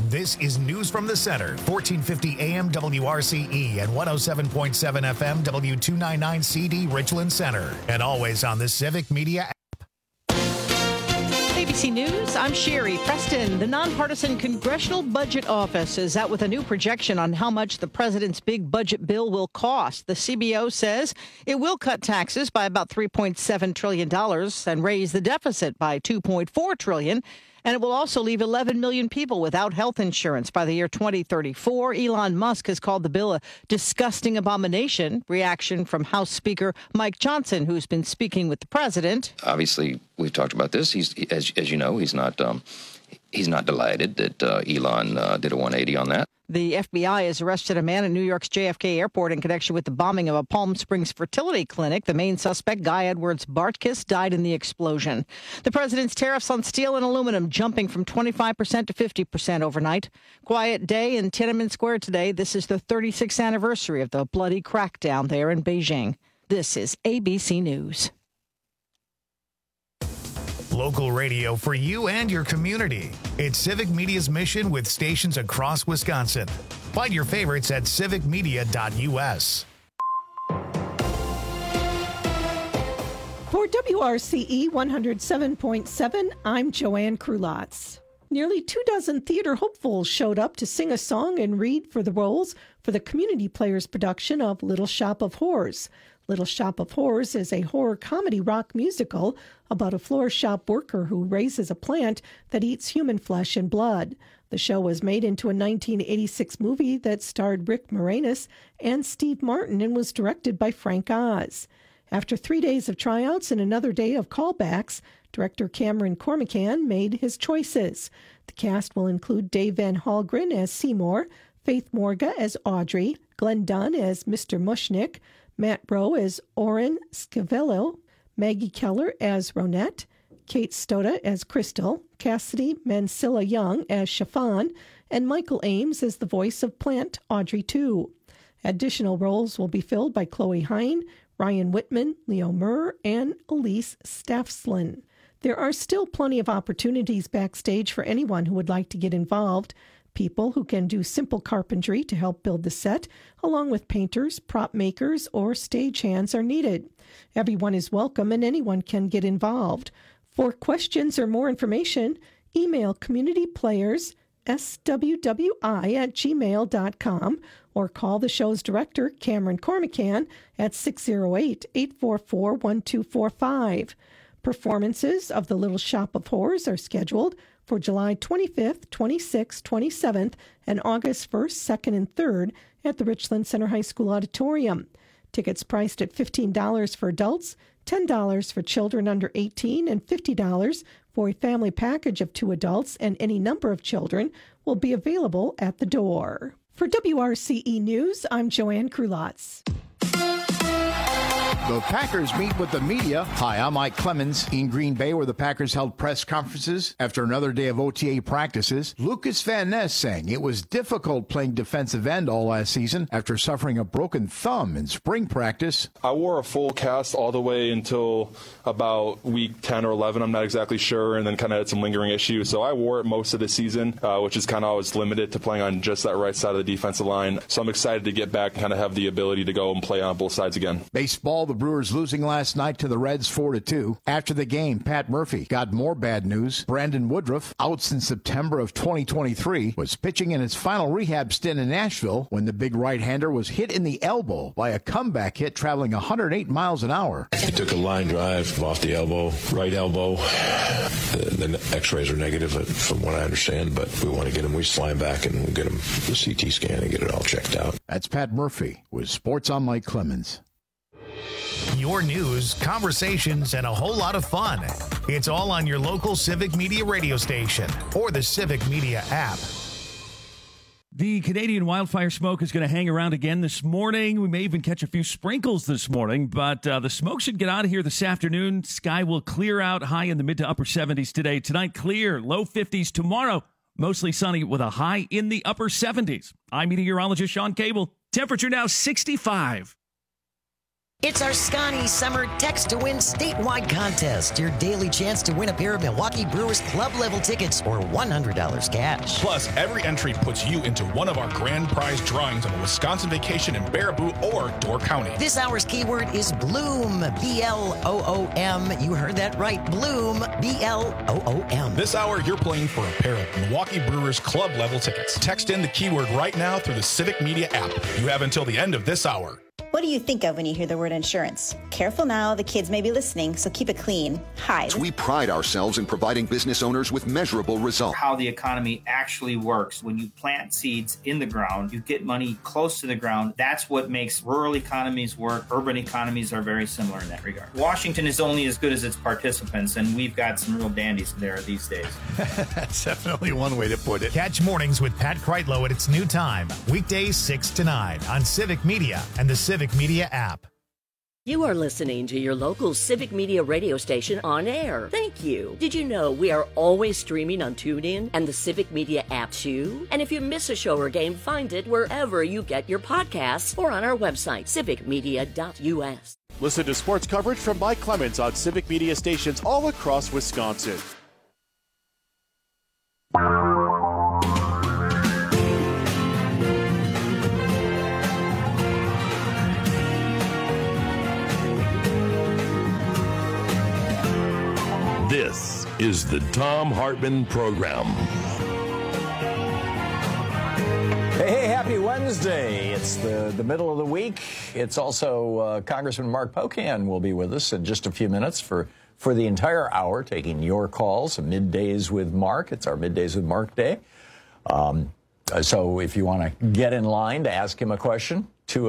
This is News from the Center, 1450 AM WRCE and 107.7 FM W299 CD Richland Center, and always on the Civic Media app. ABC News, I'm Sherry Preston. The nonpartisan Congressional Budget Office is out with a new projection on how much the president's big budget bill will cost. The CBO says it will cut taxes by about $3.7 trillion and raise the deficit by $2.4 trillion. And it will also leave 11 million people without health insurance by the year 2034. Elon Musk has called the bill a disgusting abomination. Reaction from House Speaker Mike Johnson, who's been speaking with the president. Obviously, we've talked about this. As you know, he's not delighted that Elon did a 180 on that. The FBI has arrested a man in New York's JFK airport in connection with the bombing of a Palm Springs fertility clinic. The main suspect, Guy Edwards Bartkis, died in the explosion. The president's tariffs on steel and aluminum jumping from 25% to 50% overnight. Quiet day in Tiananmen Square today. This is the 36th anniversary of the bloody crackdown there in Beijing. This is ABC News. Local radio for you and your community. It's Civic Media's mission with stations across Wisconsin. Find your favorites at civicmedia.us. For WRCE 107.7, I'm Joanne Krulotz. Nearly 24 theater hopefuls showed up to sing a song and read for the roles for the Community Players production of Little Shop of Horrors. Little Shop of Horrors is a horror comedy rock musical about a floor shop worker who raises a plant that eats human flesh and blood. The show was made into a 1986 movie that starred Rick Moranis and Steve Martin and was directed by Frank Oz. After 3 days of tryouts and another day of callbacks, director Cameron Cormican made his choices. The cast will include Dave Van Hallgren as Seymour, Faith Morga as Audrey, Glenn Dunn as Mr. Mushnick, Matt Rowe as Oren Scavello, Maggie Keller as Ronette, Kate Stoda as Crystal, Cassidy Mansilla Young as Chiffon, and Michael Ames as the voice of Plant Audrey 2. Additional roles will be filled by Chloe Hine, Ryan Whitman, Leo Murr, and Elise Staffslin. There are still plenty of opportunities backstage for anyone who would like to get involved. People who can do simple carpentry to help build the set, along with painters, prop makers, or stagehands are needed. Everyone is welcome and anyone can get involved. For questions or more information, email communityplayers@swwi@gmail.com or call the show's director, Cameron Cormican, at 608-844-1245. Performances of The Little Shop of Horrors are scheduled for July 25th, 26th, 27th, and August 1st, 2nd, and 3rd at the Richland Center High School Auditorium. Tickets priced at $15 for adults, $10 for children under 18, and $50 for a family package of 2 adults and any number of children will be available at the door. For WRCE News, I'm Joanne Krulotz. The Packers meet with the media. Hi, I'm Mike Clemens in Green Bay, where the Packers held press conferences after another day of OTA practices. Lucas Van Ness saying it was difficult playing defensive end all last season after suffering a broken thumb in spring practice. I wore a full cast all the way until about week 10 or 11. I'm not exactly sure, and then kind of had some lingering issues. So I wore it most of the season, which is kind of always limited to playing on just that right side of the defensive line. So I'm excited to get back and kind of have the ability to go and play on both sides again. Baseball, the Brewers losing last night to the Reds 4-2. After the game, Pat Murphy got more bad news. Brandon Woodruff, out since September of 2023, was pitching in his final rehab stint in Nashville when the big right-hander was hit in the elbow by a comeback hit traveling 108 miles an hour. He took a line drive off the elbow, right elbow. The x-rays are negative from what I understand, but we want to get him. We fly him back and we'll get him the CT scan and get it all checked out. That's Pat Murphy with Sports on Mike Clemens. Your news, conversations, and a whole lot of fun. It's all on your local Civic Media radio station or the Civic Media app. The Canadian wildfire smoke is going to hang around again this morning. We may even catch a few sprinkles this morning, but the smoke should get out of here this afternoon. Sky will clear out, high in the mid to upper 70s today. Tonight, clear, low 50s. Tomorrow, mostly sunny with a high in the upper 70s. I'm meteorologist Sean Cable. Temperature now 65. It's our Scotty Summer Text to Win statewide contest. Your daily chance to win a pair of Milwaukee Brewers club level tickets or $100 cash. Plus, every entry puts you into one of our grand prize drawings of a Wisconsin vacation in Baraboo or Door County. This hour's keyword is Bloom, B-L-O-O-M. You heard that right, Bloom, B-L-O-O-M. This hour, you're playing for a pair of Milwaukee Brewers club level tickets. Text in the keyword right now through the Civic Media app. You have until the end of this hour. What do you think of when you hear the word insurance? Careful now, the kids may be listening, so keep it clean. Hi. We pride ourselves in providing business owners with measurable results. How the economy actually works. When you plant seeds in the ground, you get money close to the ground. That's what makes rural economies work. Urban economies are very similar in that regard. Washington is only as good as its participants, and we've got some real dandies there these days. That's definitely one way to put it. Catch Mornings with Pat Kreitlow at its new time, weekdays 6 to 9 on Civic Media and the Civic Media app. You are listening to your local Civic Media radio station on air. Thank you. Did you know we are always streaming on TuneIn and the Civic Media app too? And if you miss a show or game, find it wherever you get your podcasts or on our website, civicmedia.us. Listen to sports coverage from Mike Clemens on Civic Media stations all across Wisconsin. This is the Thom Hartmann Program. Hey, happy Wednesday. It's the middle of the week. It's also Congressman Mark Pocan will be with us in just a few minutes for the entire hour, taking your calls. Middays with Mark. It's our Middays with Mark Day. So if you want to get in line to ask him a question,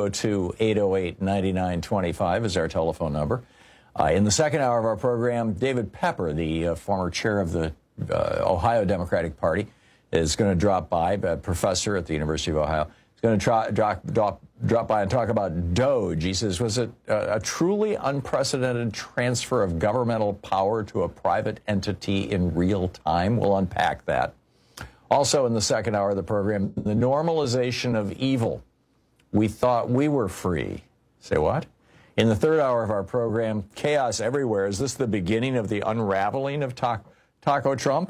202-808-9925 is our telephone number. In the second hour of our program, David Pepper, the former chair of the Ohio Democratic Party, is going to drop by, a professor at the University of Ohio. He's going to drop by and talk about DOGE. He says, was it a truly unprecedented transfer of governmental power to a private entity in real time? We'll unpack that. Also in the second hour of the program, the normalization of evil. We thought we were free. Say what? In the third hour of our program, chaos everywhere. Is this the beginning of the unraveling of Taco Trump?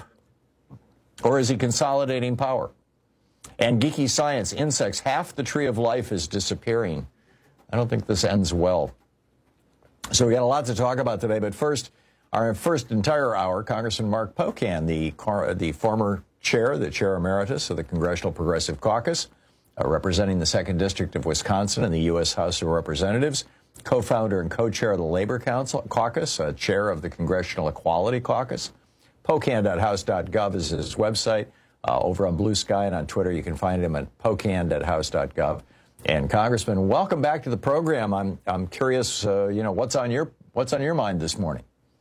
Or is he consolidating power? And geeky science, insects, half the tree of life is disappearing. I don't think this ends well. So we got a lot to talk about today, but first, our first entire hour, Congressman Mark Pocan, the former chair, the chair emeritus of the Congressional Progressive Caucus, representing the 2nd District of Wisconsin in the U.S. House of Representatives, co-founder and co-chair of the Labor Caucus, chair of the Congressional Equality Caucus. Pocan.house.gov is his website. Over on Blue Sky and on Twitter, you can find him at pocan.house.gov. And Congressman, welcome back to the program. I'm curious, what's on your mind this morning?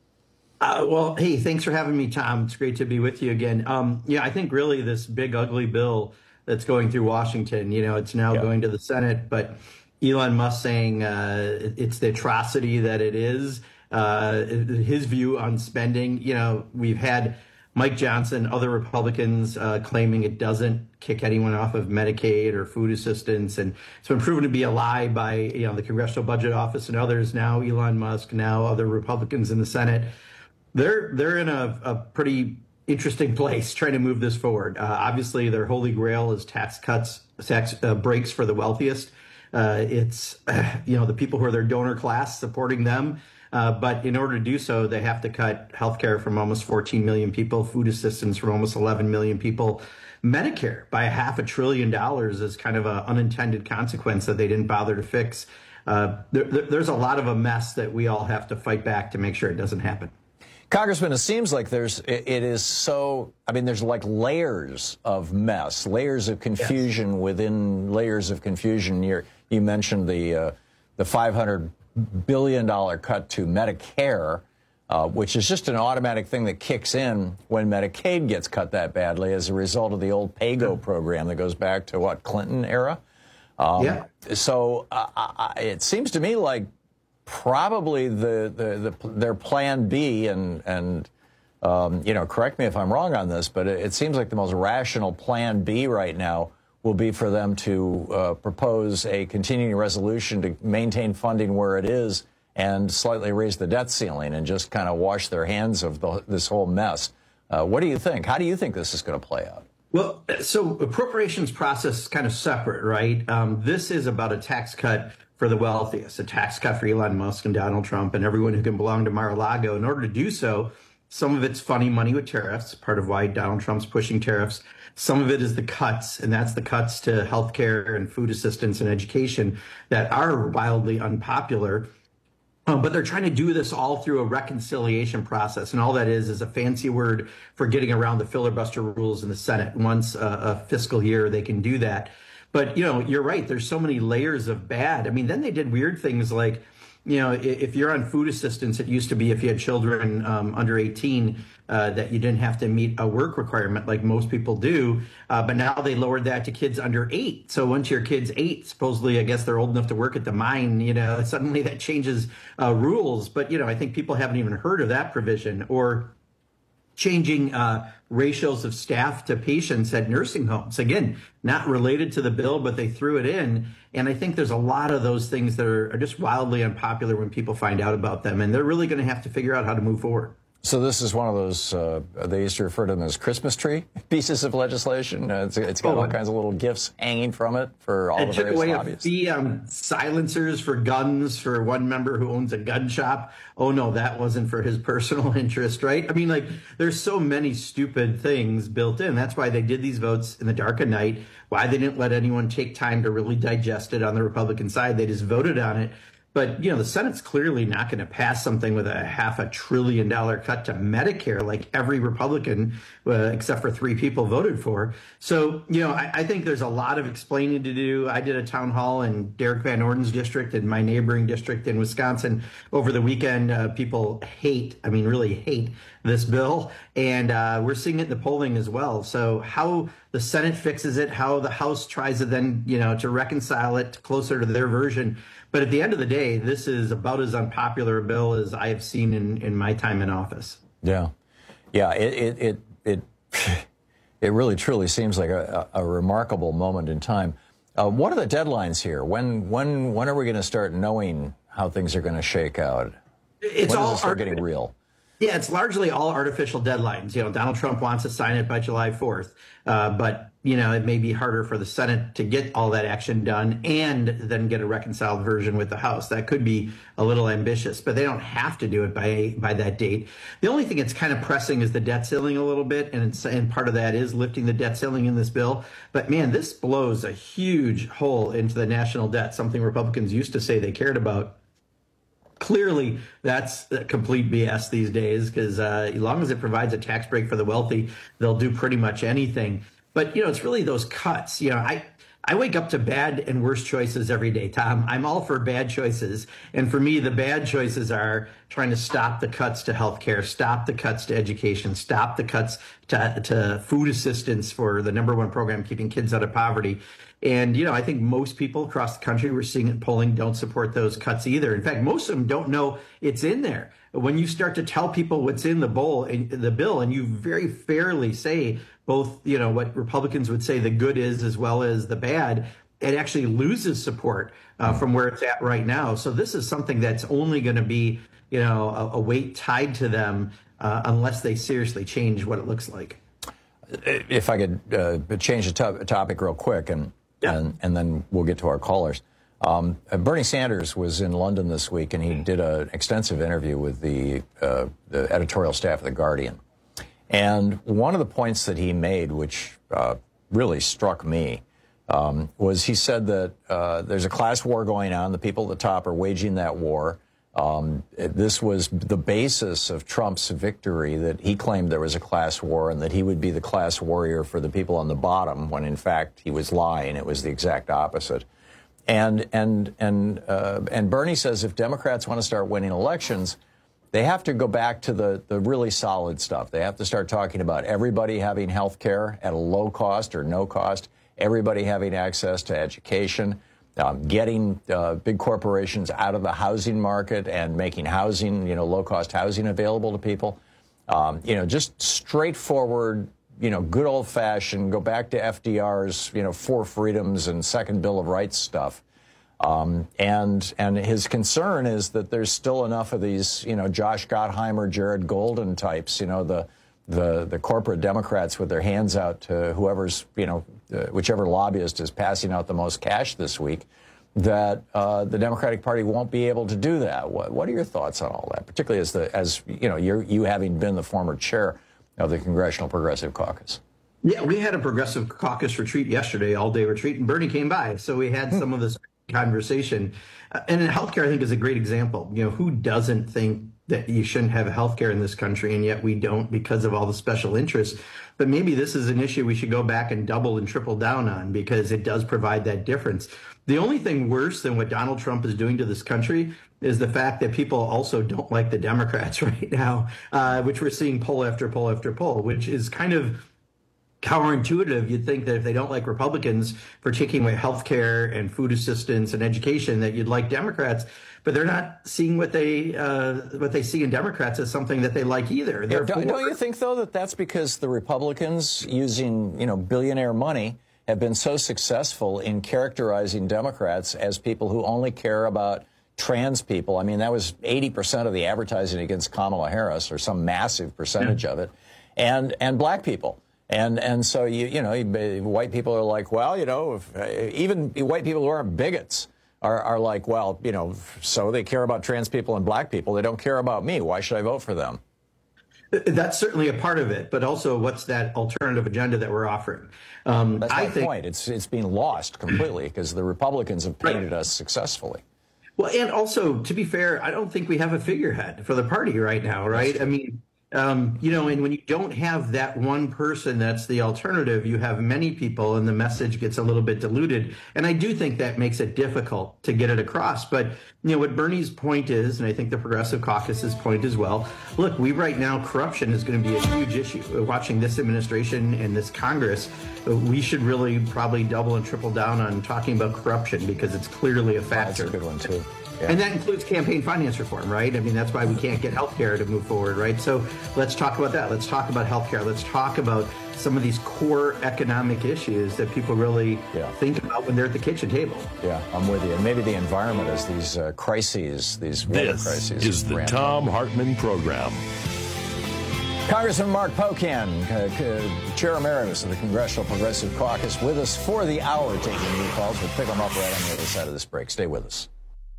Well, hey, thanks for having me, Tom. It's great to be with you again. I think really this big ugly bill that's going through Washington, it's now going to the Senate, but Elon Musk saying it's the atrocity that it is. His view on spending, we've had Mike Johnson, other Republicans claiming it doesn't kick anyone off of Medicaid or food assistance. And it's been proven to be a lie by, the Congressional Budget Office and others. Now Elon Musk, now other Republicans in the Senate. They're in a pretty interesting place trying to move this forward. Obviously, their holy grail is tax breaks for the wealthiest. It's, the people who are their donor class supporting them. But in order to do so, they have to cut health care from almost 14 million people, food assistance from almost 11 million people, Medicare by $500 billion is kind of an unintended consequence that they didn't bother to fix. There's a lot of a mess that we all have to fight back to make sure it doesn't happen. Congressman, it seems like there's like layers of mess, layers of confusion within layers of confusion. You mentioned the $500 billion cut to Medicare, which is just an automatic thing that kicks in when Medicaid gets cut that badly as a result of the old PAYGO program that goes back to Clinton era. So it seems to me like probably their plan B and correct me if I'm wrong on this, but it seems like the most rational plan B right now will be for them to propose a continuing resolution to maintain funding where it is and slightly raise the debt ceiling and just kind of wash their hands of this whole mess. What do you think? How do you think this is going to play out? Well, so appropriations process is kind of separate, right? This is about a tax cut for the wealthiest, a tax cut for Elon Musk and Donald Trump and everyone who can belong to Mar-a-Lago. In order to do so, some of it's funny money with tariffs, part of why Donald Trump's pushing tariffs. Some of it is the cuts, and that's the cuts to healthcare and food assistance and education that are wildly unpopular. But they're trying to do this all through a reconciliation process. And all that is a fancy word for getting around the filibuster rules in the Senate. Once a fiscal year, they can do that. But, you're right. There's so many layers of bad. I mean, then they did weird things like, if you're on food assistance, it used to be if you had children under 18 that you didn't have to meet a work requirement like most people do. But now they lowered that to kids under 8. So once your kid's 8, supposedly, I guess they're old enough to work at the mine, suddenly that changes rules. But, I think people haven't even heard of that provision. Or changing ratios of staff to patients at nursing homes. Again, not related to the bill, but they threw it in. And I think there's a lot of those things that are just wildly unpopular when people find out about them. And they're really going to have to figure out how to move forward. So this is one of those, they used to refer to them as Christmas tree pieces of legislation. It's got all kinds of little gifts hanging from it for all the various lobbyists. It took away silencers for guns for one member who owns a gun shop. Oh, no, that wasn't for his personal interest, right? I mean, there's so many stupid things built in. That's why they did these votes in the dark of night, why they didn't let anyone take time to really digest it on the Republican side. They just voted on it. But, the Senate's clearly not going to pass something with a $500 billion cut to Medicare like every Republican, except for 3 people, voted for. So, I think there's a lot of explaining to do. I did a town hall in Derek Van Orden's district in my neighboring district in Wisconsin over the weekend. People really hate this bill. And we're seeing it in the polling as well. So how the Senate fixes it, how the House tries to then, to reconcile it closer to their version. But at the end of the day, this is about as unpopular a bill as I have seen in my time in office. Yeah. It really truly seems like a remarkable moment in time. What are the deadlines here? When are we going to start knowing how things are going to shake out? It's when all does it start getting real? Yeah, it's largely all artificial deadlines. Donald Trump wants to sign it by July 4th. But, it may be harder for the Senate to get all that action done and then get a reconciled version with the House. That could be a little ambitious, but they don't have to do it by that date. The only thing that's kind of pressing is the debt ceiling a little bit, and part of that is lifting the debt ceiling in this bill. But, man, this blows a huge hole into the national debt, something Republicans used to say they cared about. Clearly, that's complete BS these days because as long as it provides a tax break for the wealthy, they'll do pretty much anything. But, it's really those cuts. I wake up to bad and worse choices every day, Tom. I'm all for bad choices. And for me, the bad choices are trying to stop the cuts to healthcare, stop the cuts to education, stop the cuts to food assistance for the #1 program keeping kids out of poverty. And, I think most people across the country, we're seeing it polling, don't support those cuts either. In fact, most of them don't know it's in there. When you start to tell people what's in the bill, and you very fairly say both, what Republicans would say the good is as well as the bad, it actually loses support from where it's at right now. So this is something that's only going to be, a weight tied to them unless they seriously change what it looks like. If I could change the topic real quick and then we'll get to our callers. Bernie Sanders was in London this week, and he did an extensive interview with the editorial staff of The Guardian. And one of the points that he made, which really struck me, was he said that there's a class war going on. The people at the top are waging that war. This was the basis of Trump's victory, that he claimed there was a class war and that he would be the class warrior for the people on the bottom, when in fact he was lying. It was the exact opposite. And Bernie says if Democrats want to start winning elections, they have to go back to the really solid stuff. They have to start talking about everybody having health care at a low cost or no cost, everybody having access to education, getting big corporations out of the housing market and making housing, low-cost housing available to people. Just straightforward good old-fashioned, go back to FDR's, Four Freedoms and Second Bill of Rights stuff. And his concern is that there's still enough of these, Josh Gottheimer, Jared Golden types, the corporate Democrats with their hands out to whoever's, whichever lobbyist is passing out the most cash this week, that the Democratic Party won't be able to do that. What are your thoughts on all that, particularly as you having been the former chair of the Congressional Progressive Caucus? Yeah, we had a Progressive Caucus retreat yesterday, all-day retreat, and Bernie came by, so we had some of this conversation. And healthcare, I think, is a great example. Who doesn't think that you shouldn't have healthcare in this country, and yet we don't because of all the special interests. But maybe this is an issue we should go back and double and triple down on, because it does provide that difference. The only thing worse than what Donald Trump is doing to this country is the fact that people also don't like the Democrats right now, which we're seeing poll after poll after poll, which is kind of counterintuitive. You'd think that if they don't like Republicans for taking away health care and food assistance and education, that you'd like Democrats, but they're not seeing what they see in Democrats as something that they like either. Don't you think, though, that that's because the Republicans, using billionaire money, have been so successful in characterizing Democrats as people who only care about trans people? I mean, that was 80% of the advertising against Kamala Harris, or some massive percentage of it, and black people. And so, white people are like, well, even white people who aren't bigots are like, well, so they care about trans people and black people. They don't care about me. Why should I vote for them? That's certainly a part of it. But also, what's that alternative agenda that we're offering? That's my point. It's being lost completely because the Republicans have painted us successfully. Well, and also, to be fair, I don't think we have a figurehead for the party right now, right? I mean, and when you don't have that one person that's the alternative, you have many people and the message gets a little bit diluted. And I do think that makes it difficult to get it across. But, what Bernie's point is, and I think the Progressive Caucus's point as well, look, right now, corruption is going to be a huge issue. Watching this administration and this Congress, we should really probably double and triple down on talking about corruption, because it's clearly a factor. That's a good one, too. Yeah. And that includes campaign finance reform, right? I mean, that's why we can't get health care to move forward, right? So let's talk about that. Let's talk about health care. Let's talk about some of these core economic issues that people really think about when they're at the kitchen table. Yeah, I'm with you. And maybe the environment is these crises, these water crises. This is the Thom Hartmann Program. Congressman Mark Pocan, Chair Emeritus of the Congressional Progressive Caucus, with us for the hour, taking your calls. We'll pick them up right on the other side of this break. Stay with us.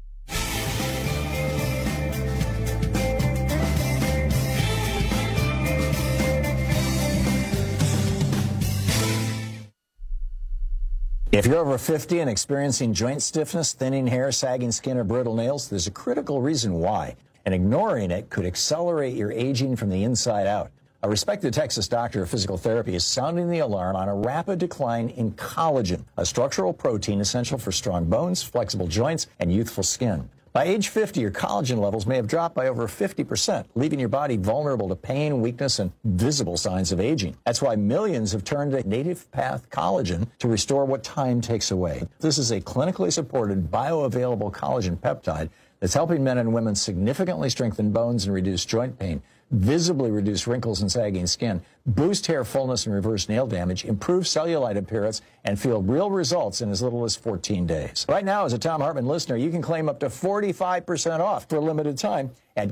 If you're over 50 and experiencing joint stiffness, thinning hair, sagging skin, or brittle nails, there's a critical reason why, and ignoring it could accelerate your aging from the inside out. A respected Texas doctor of physical therapy is sounding the alarm on a rapid decline in collagen, a structural protein essential for strong bones, flexible joints, and youthful skin. By age 50, your collagen levels may have dropped by over 50%, leaving your body vulnerable to pain, weakness, and visible signs of aging. That's why millions have turned to Native Path Collagen to restore what time takes away. This is a clinically supported, bioavailable collagen peptide that's helping men and women significantly strengthen bones and reduce joint pain, visibly reduce wrinkles and sagging skin, boost hair fullness and reverse nail damage, improve cellulite appearance, and feel real results in as little as 14 days. Right now, as a Thom Hartmann listener, you can claim up to 45% off for a limited time at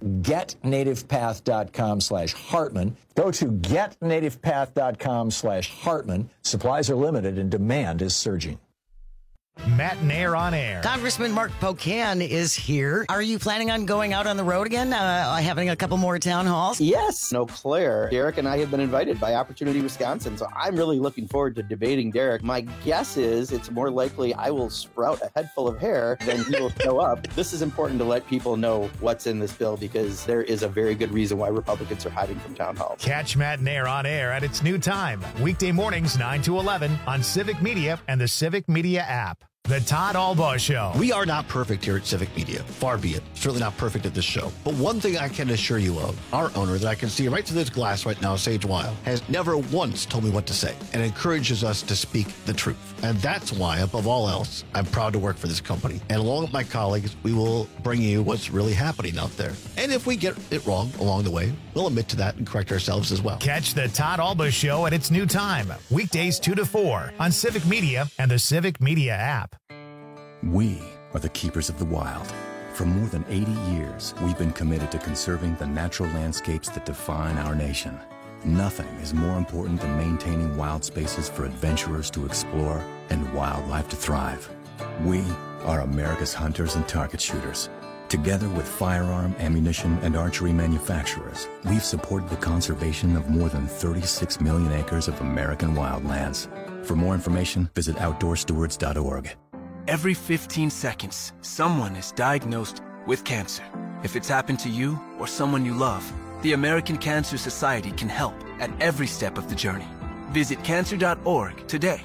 getnativepath.com/Hartmann. Go to getnativepath.com/Hartmann. Supplies are limited and demand is surging. Matt and Air on Air. Congressman Mark Pocan is here. Are you planning on going out on the road again, having a couple more town halls? Yes, Eau Claire. Derek and I have been invited by Opportunity Wisconsin, so I'm really looking forward to debating Derek. My guess is it's more likely I will sprout a head full of hair than he will show up. This is important to let people know what's in this bill, because there is a very good reason why Republicans are hiding from town halls. Catch Matt and Air on Air at its new time, weekday mornings 9 to 11 on Civic Media and the Civic Media app. The Todd Albaugh Show. We are not perfect here at Civic Media. Far be it. Certainly not perfect at this show. But one thing I can assure you of, our owner that I can see right through this glass right now, Sage Weil, has never once told me what to say and encourages us to speak the truth. And that's why, above all else, I'm proud to work for this company. And along with my colleagues, we will bring you what's really happening out there. And if we get it wrong along the way, we'll admit to that and correct ourselves as well. Catch the Todd Albaugh Show at its new time, weekdays 2 to 4 on Civic Media and the Civic Media app. We are the keepers of the wild. For more than 80 years, we've been committed to conserving the natural landscapes that define our nation. Nothing is more important than maintaining wild spaces for adventurers to explore and wildlife to thrive. We are America's hunters and target shooters. Together with firearm, ammunition, and archery manufacturers, we've supported the conservation of more than 36 million acres of American wildlands. For more information, visit OutdoorStewards.org. Every 15 seconds, someone is diagnosed with cancer. If it's happened to you or someone you love, the American Cancer Society can help at every step of the journey. Visit cancer.org today.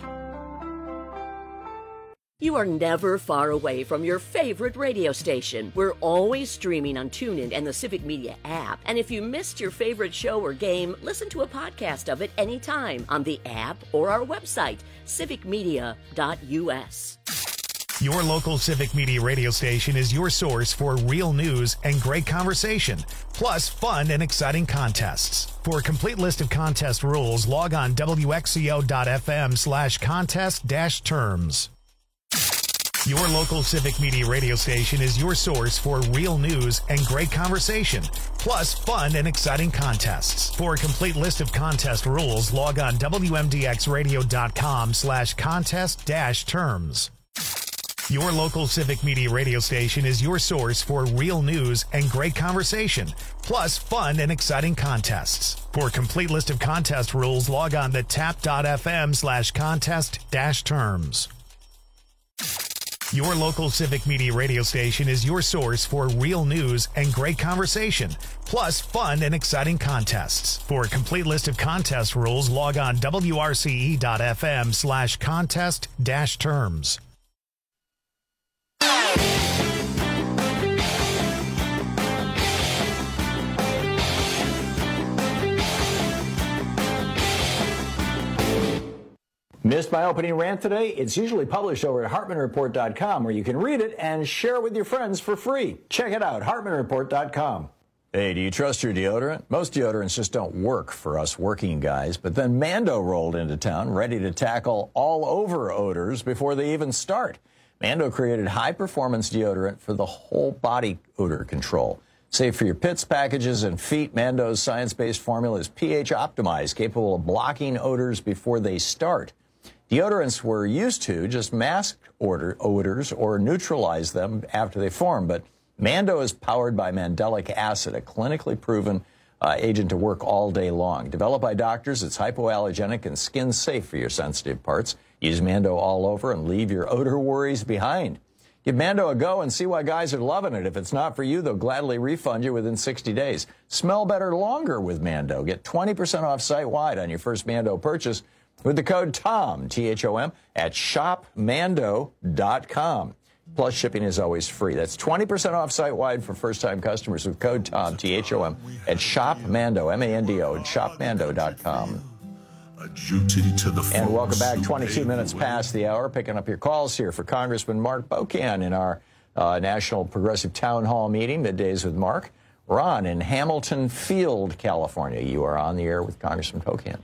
You are never far away from your favorite radio station. We're always streaming on TuneIn and the Civic Media app. And if you missed your favorite show or game, listen to a podcast of it anytime on the app or our website, civicmedia.us. Your local Civic Media radio station is your source for real news and great conversation, plus fun and exciting contests. For a complete list of contest rules, log on wxco.fm/contest-terms. Your local Civic Media radio station is your source for real news and great conversation, plus fun and exciting contests. For a complete list of contest rules, log on wmdxradio.com/contest-terms. Your local Civic Media radio station is your source for real news and great conversation, plus fun and exciting contests. For a complete list of contest rules, log on to tap.fm/contest-terms. Your local Civic Media radio station is your source for real news and great conversation, plus fun and exciting contests. For a complete list of contest rules, log on wrce.fm/contest-terms. Missed my opening rant today? It's usually published over at HartmanReport.com, where you can read it and share it with your friends for free. Check it out, HartmanReport.com. Hey, do you trust your deodorant? Most deodorants just don't work for us working guys, but then Mando rolled into town ready to tackle all-over odors before they even start. Mando created high-performance deodorant for the whole body odor control. Safe for your pits, packages, and feet, Mando's science-based formula is pH-optimized, capable of blocking odors before they start. Deodorants we're used to just mask odors or neutralize them after they form, but Mando is powered by mandelic acid, a clinically proven agent to work all day long. Developed by doctors, it's hypoallergenic and skin safe for your sensitive parts. Use Mando all over and leave your odor worries behind. Give Mando a go and see why guys are loving it. If it's not for you, they'll gladly refund you within 60 days. Smell better longer with Mando. Get 20% off site-wide on your first Mando purchase with the code TOM, T-H-O-M, at shopmando.com. Plus, shipping is always free. That's 20% off site-wide for first-time customers with code TOM, T-H-O-M, at shopmando, M-A-N-D-O, at shopmando.com. And welcome back. 22 minutes past the hour. Picking up your calls here for Congressman Mark Pocan in our National Progressive Town Hall meeting, Middays with Mark. Ron in Hamilton Field, California. You are on the air with Congressman Pocan.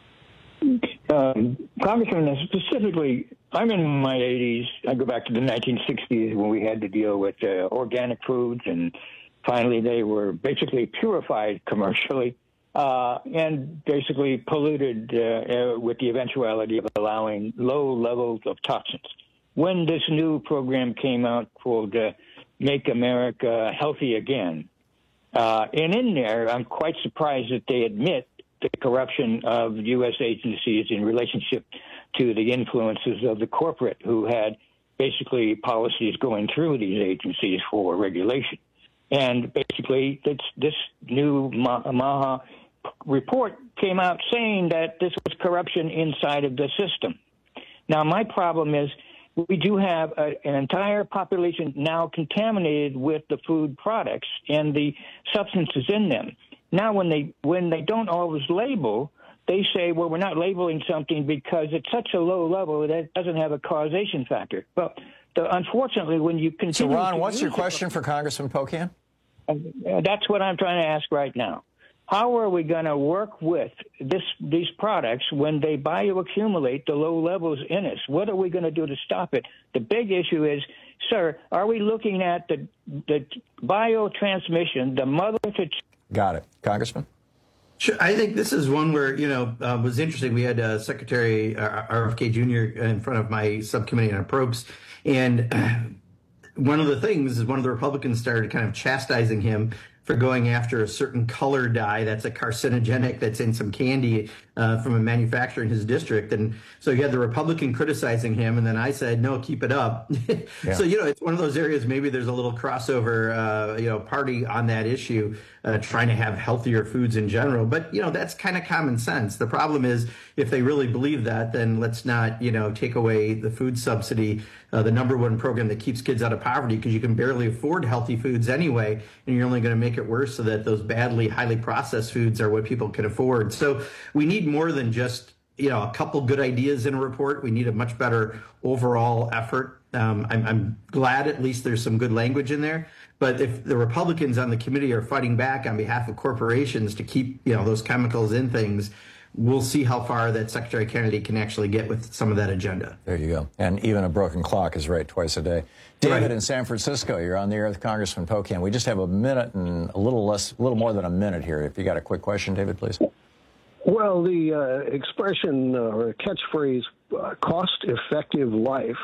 Congressman, specifically, I'm in my 80s. I go back to the 1960s when we had to deal with organic foods, and finally they were basically purified commercially and basically polluted with the eventuality of allowing low levels of toxins. When this new program came out called Make America Healthy Again, and in there, I'm quite surprised that they admit the corruption of U.S. agencies in relationship to the influences of the corporate who had basically policies going through these agencies for regulation. And basically, this new MAHA report came out saying that this was corruption inside of the system. Now, my problem is we do have an entire population now contaminated with the food products and the substances in them. Now, when they don't always label, they say, well, we're not labeling something because it's such a low level that it doesn't have a causation factor. Well, unfortunately, when you continue... So, Ron, what's your question for Congressman Pocan? That's what I'm trying to ask right now. How are we going to work with these products when they bioaccumulate the low levels in us? What are we going to do to stop it? The big issue is, sir, are we looking at the biotransmission, the mother to... Got it. Congressman? Sure. I think this is one where, was interesting. We had Secretary RFK Jr. in front of my subcommittee on probes. And one of the things is one of the Republicans started kind of chastising him for going after a certain color dye that's a carcinogenic that's in some candy from a manufacturer in his district. And so you had the Republican criticizing him, and then I said, no, keep it up. Yeah. So, it's one of those areas, maybe there's a little crossover, party on that issue, trying to have healthier foods in general. But, that's kind of common sense. The problem is if they really believe that, then let's not, take away the food subsidy, the number one program that keeps kids out of poverty, because you can barely afford healthy foods anyway, and you're only going to make it worse so that those highly processed foods are what people can afford. So we need more than just, a couple good ideas in a report. We need a much better overall effort. I'm glad at least there's some good language in there. But if the Republicans on the committee are fighting back on behalf of corporations to keep, those chemicals in things, we'll see how far that Secretary Kennedy can actually get with some of that agenda. There you go. And even a broken clock is right twice a day. David in San Francisco, you're on the air with Congressman Pocan. We just have a minute and a little more than a minute here. If you got a quick question, David, please. Well, the expression or catchphrase, cost-effective life,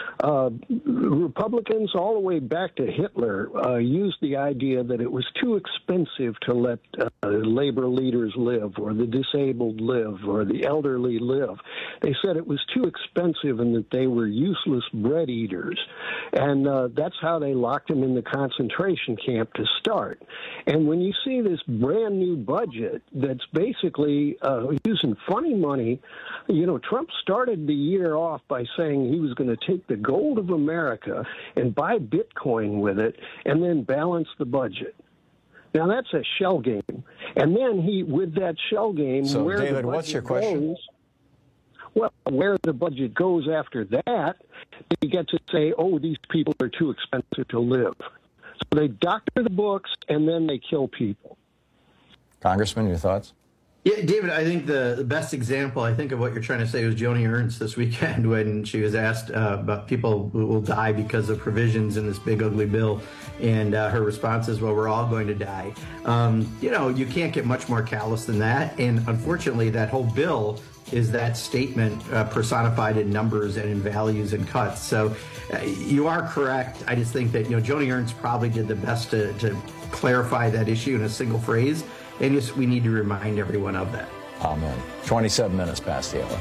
Republicans all the way back to Hitler used the idea that it was too expensive to let labor leaders live, or the disabled live, or the elderly live. They said it was too expensive and that they were useless bread eaters. And that's how they locked them in the concentration camp to start. And when you see this brand new budget that's basically using funny money, Trump started the year off by saying he was going to take the gold of America and buy Bitcoin with it and then balance the budget. Now, that's a shell game. And then with that shell game, so, where David, the budget what's your question? goes, well, where the budget goes after that, you get to say, these people are too expensive to live. So they doctor the books and then they kill people. Congressman, your thoughts? Yeah, David, I think the best example, I think, of what you're trying to say was Joni Ernst this weekend when she was asked about people who will die because of provisions in this big, ugly bill. And her response is, well, we're all going to die. You can't get much more callous than that. And unfortunately, that whole bill is that statement personified in numbers and in values and cuts. So you are correct. I just think that, Joni Ernst probably did the best to clarify that issue in a single phrase. And just we need to remind everyone of that. Amen. 27 minutes past the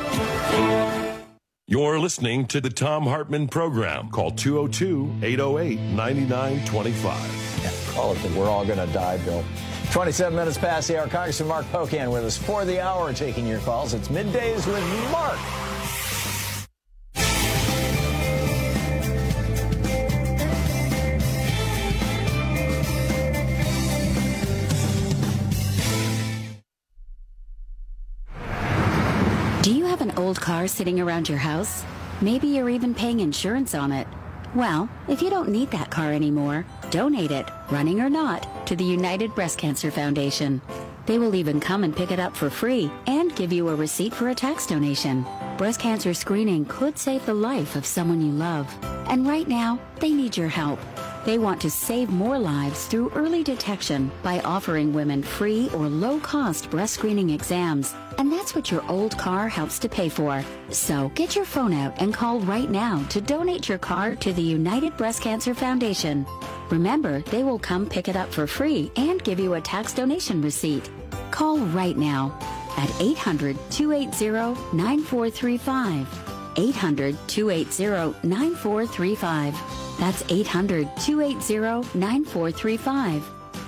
hour. You're listening to the Thom Hartmann Program. Call 202-808-9925. Yeah, call it the We're All Gonna Die bill. 27 minutes past the hour. Congressman Mark Pocan with us for the hour, taking your calls. It's Middays with Mark. Old car sitting around your house? Maybe you're even paying insurance on it. Well, if you don't need that car anymore, donate it, running or not, to the United Breast Cancer Foundation. They will even come and pick it up for free and give you a receipt for a tax donation. Breast cancer screening could save the life of someone you love. And right now, they need your help. They want to save more lives through early detection by offering women free or low-cost breast screening exams. And that's what your old car helps to pay for. So get your phone out and call right now to donate your car to the United Breast Cancer Foundation. Remember, they will come pick it up for free and give you a tax donation receipt. Call right now at 800-280-9435. 800-280-9435. That's 800-280-9435.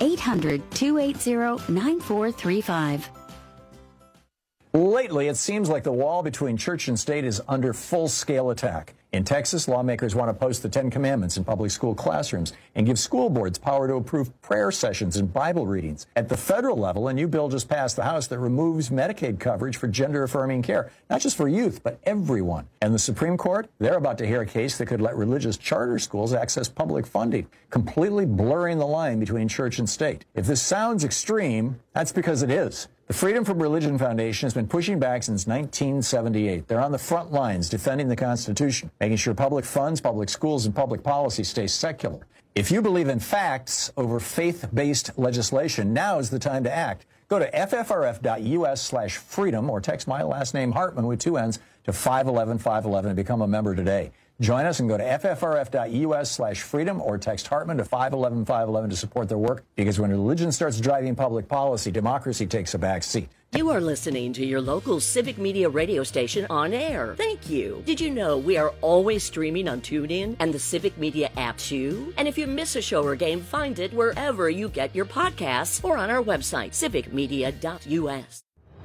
800-280-9435. Lately, it seems like the wall between church and state is under full-scale attack. In Texas, lawmakers want to post the 10 Commandments in public school classrooms and give school boards power to approve prayer sessions and Bible readings. At the federal level, a new bill just passed the House that removes Medicaid coverage for gender-affirming care, not just for youth, but everyone. And the Supreme Court, they're about to hear a case that could let religious charter schools access public funding, completely blurring the line between church and state. If this sounds extreme, that's because it is. The Freedom from Religion Foundation has been pushing back since 1978. They're on the front lines defending the Constitution, making sure public funds, public schools, and public policy stay secular. If you believe in facts over faith-based legislation, now is the time to act. Go to ffrf.us/freedom or text my last name Hartman with 2 N's to 511-511 and become a member today. Join us and go to ffrf.us/freedom or text Hartman to 511-511 to support their work, because when religion starts driving public policy, democracy takes a back seat. You are listening to your local Civic Media radio station on air. Thank you. Did you know we are always streaming on TuneIn and the Civic Media app too? And if you miss a show or game, find it wherever you get your podcasts or on our website, civicmedia.us.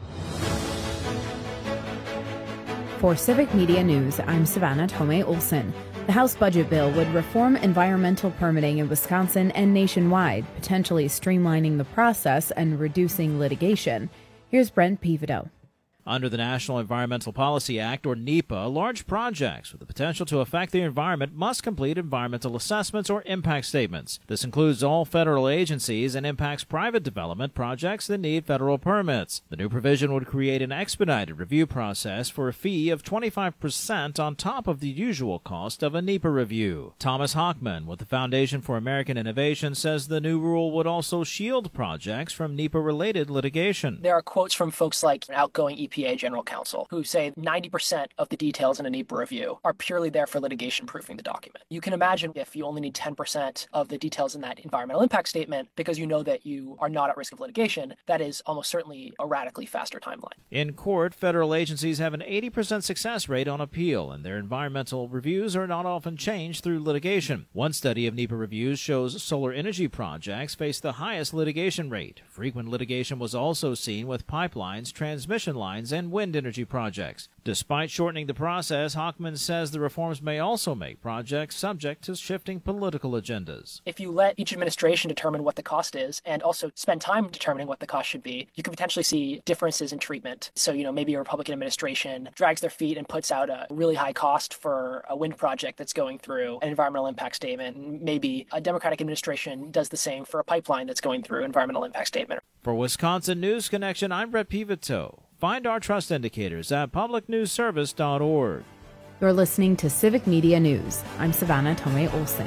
For Civic Media News, I'm Savannah Tomei-Olson. The House budget bill would reform environmental permitting in Wisconsin and nationwide, potentially streamlining the process and reducing litigation. Here's Brent Pivoto. Under the National Environmental Policy Act, or NEPA, large projects with the potential to affect the environment must complete environmental assessments or impact statements. This includes all federal agencies and impacts private development projects that need federal permits. The new provision would create an expedited review process for a fee of 25% on top of the usual cost of a NEPA review. Thomas Hockman with the Foundation for American Innovation says the new rule would also shield projects from NEPA-related litigation. There are quotes from folks like outgoing EPA General Counsel who say 90% of the details in a NEPA review are purely there for litigation proofing the document. You can imagine if you only need 10% of the details in that environmental impact statement because you know that you are not at risk of litigation, that is almost certainly a radically faster timeline. In court, federal agencies have an 80% success rate on appeal, and their environmental reviews are not often changed through litigation. One study of NEPA reviews shows solar energy projects face the highest litigation rate. Frequent litigation was also seen with pipelines, transmission lines, and wind energy projects. Despite shortening the process, Hockman says the reforms may also make projects subject to shifting political agendas. If you let each administration determine what the cost is and also spend time determining what the cost should be, you can potentially see differences in treatment. So, maybe a Republican administration drags their feet and puts out a really high cost for a wind project that's going through an environmental impact statement. Maybe a Democratic administration does the same for a pipeline that's going through an environmental impact statement. For Wisconsin News Connection, I'm Brett Pivoto. Find our trust indicators at publicnewsservice.org. You're listening to Civic Media News. I'm Savannah Tomei-Olson.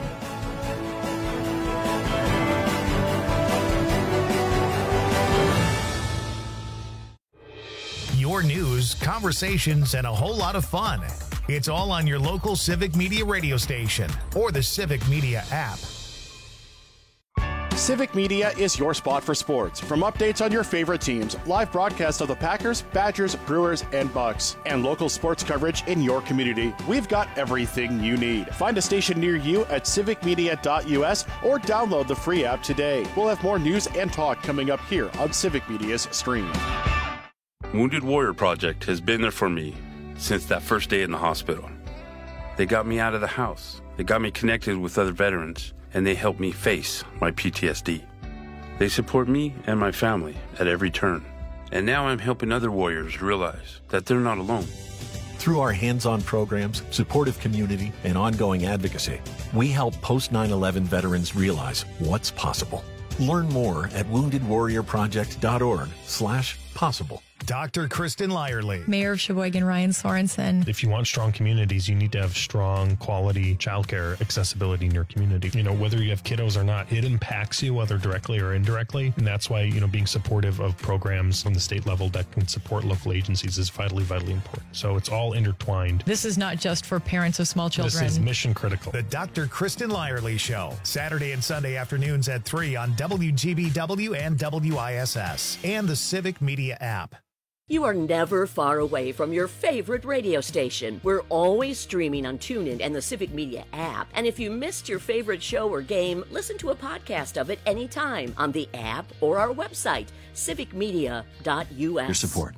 Your news, conversations, and a whole lot of fun. It's all on your local Civic Media radio station or the Civic Media app. Civic Media is your spot for sports. From updates on your favorite teams, live broadcasts of the Packers, Badgers, Brewers, and Bucks, and local sports coverage in your community, we've got everything you need. Find a station near you at civicmedia.us or download the free app today. We'll have more news and talk coming up here on Civic Media's stream. Wounded Warrior Project has been there for me since that first day in the hospital. They got me out of the house. They got me connected with other veterans, and they helped me face my PTSD. They support me and my family at every turn. And now I'm helping other warriors realize that they're not alone. Through our hands-on programs, supportive community, and ongoing advocacy, we help post-9/11 veterans realize what's possible. Learn more at woundedwarriorproject.org/possible. Dr. Kristen Lyerly. Mayor of Sheboygan, Ryan Sorensen. If you want strong communities, you need to have strong quality childcare accessibility in your community. Whether you have kiddos or not, it impacts you whether directly or indirectly. And that's why, being supportive of programs on the state level that can support local agencies is vitally, vitally important. So it's all intertwined. This is not just for parents of small children. This is mission critical. The Dr. Kristen Lyerly Show, Saturday and Sunday afternoons at 3 on WGBW and WISS and the Civic Media app. You are never far away from your favorite radio station. We're always streaming on TuneIn and the Civic Media app. And if you missed your favorite show or game, listen to a podcast of it anytime on the app or our website, civicmedia.us. Your support.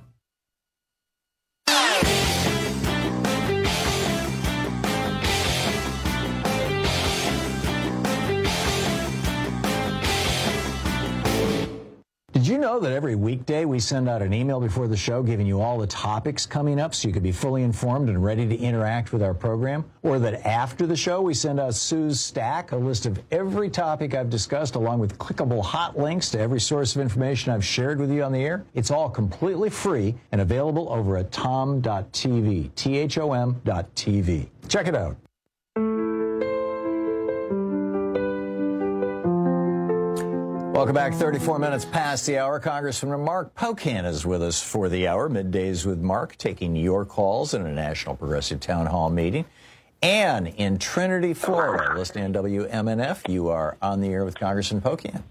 you know that every weekday we send out an email before the show giving you all the topics coming up so you can be fully informed and ready to interact with our program? Or that after the show we send out Sue's Stack, a list of every topic I've discussed along with clickable hot links to every source of information I've shared with you on the air? It's all completely free and available over at tom.tv, THOM.tv. Check it out. Welcome back. 34 minutes past the hour. Congressman Mark Pocan is with us for the hour. Middays with Mark, taking your calls in a National Progressive Town Hall meeting. Ann in Trinity, Florida, listening on WMNF. You are on the air with Congressman Pocan.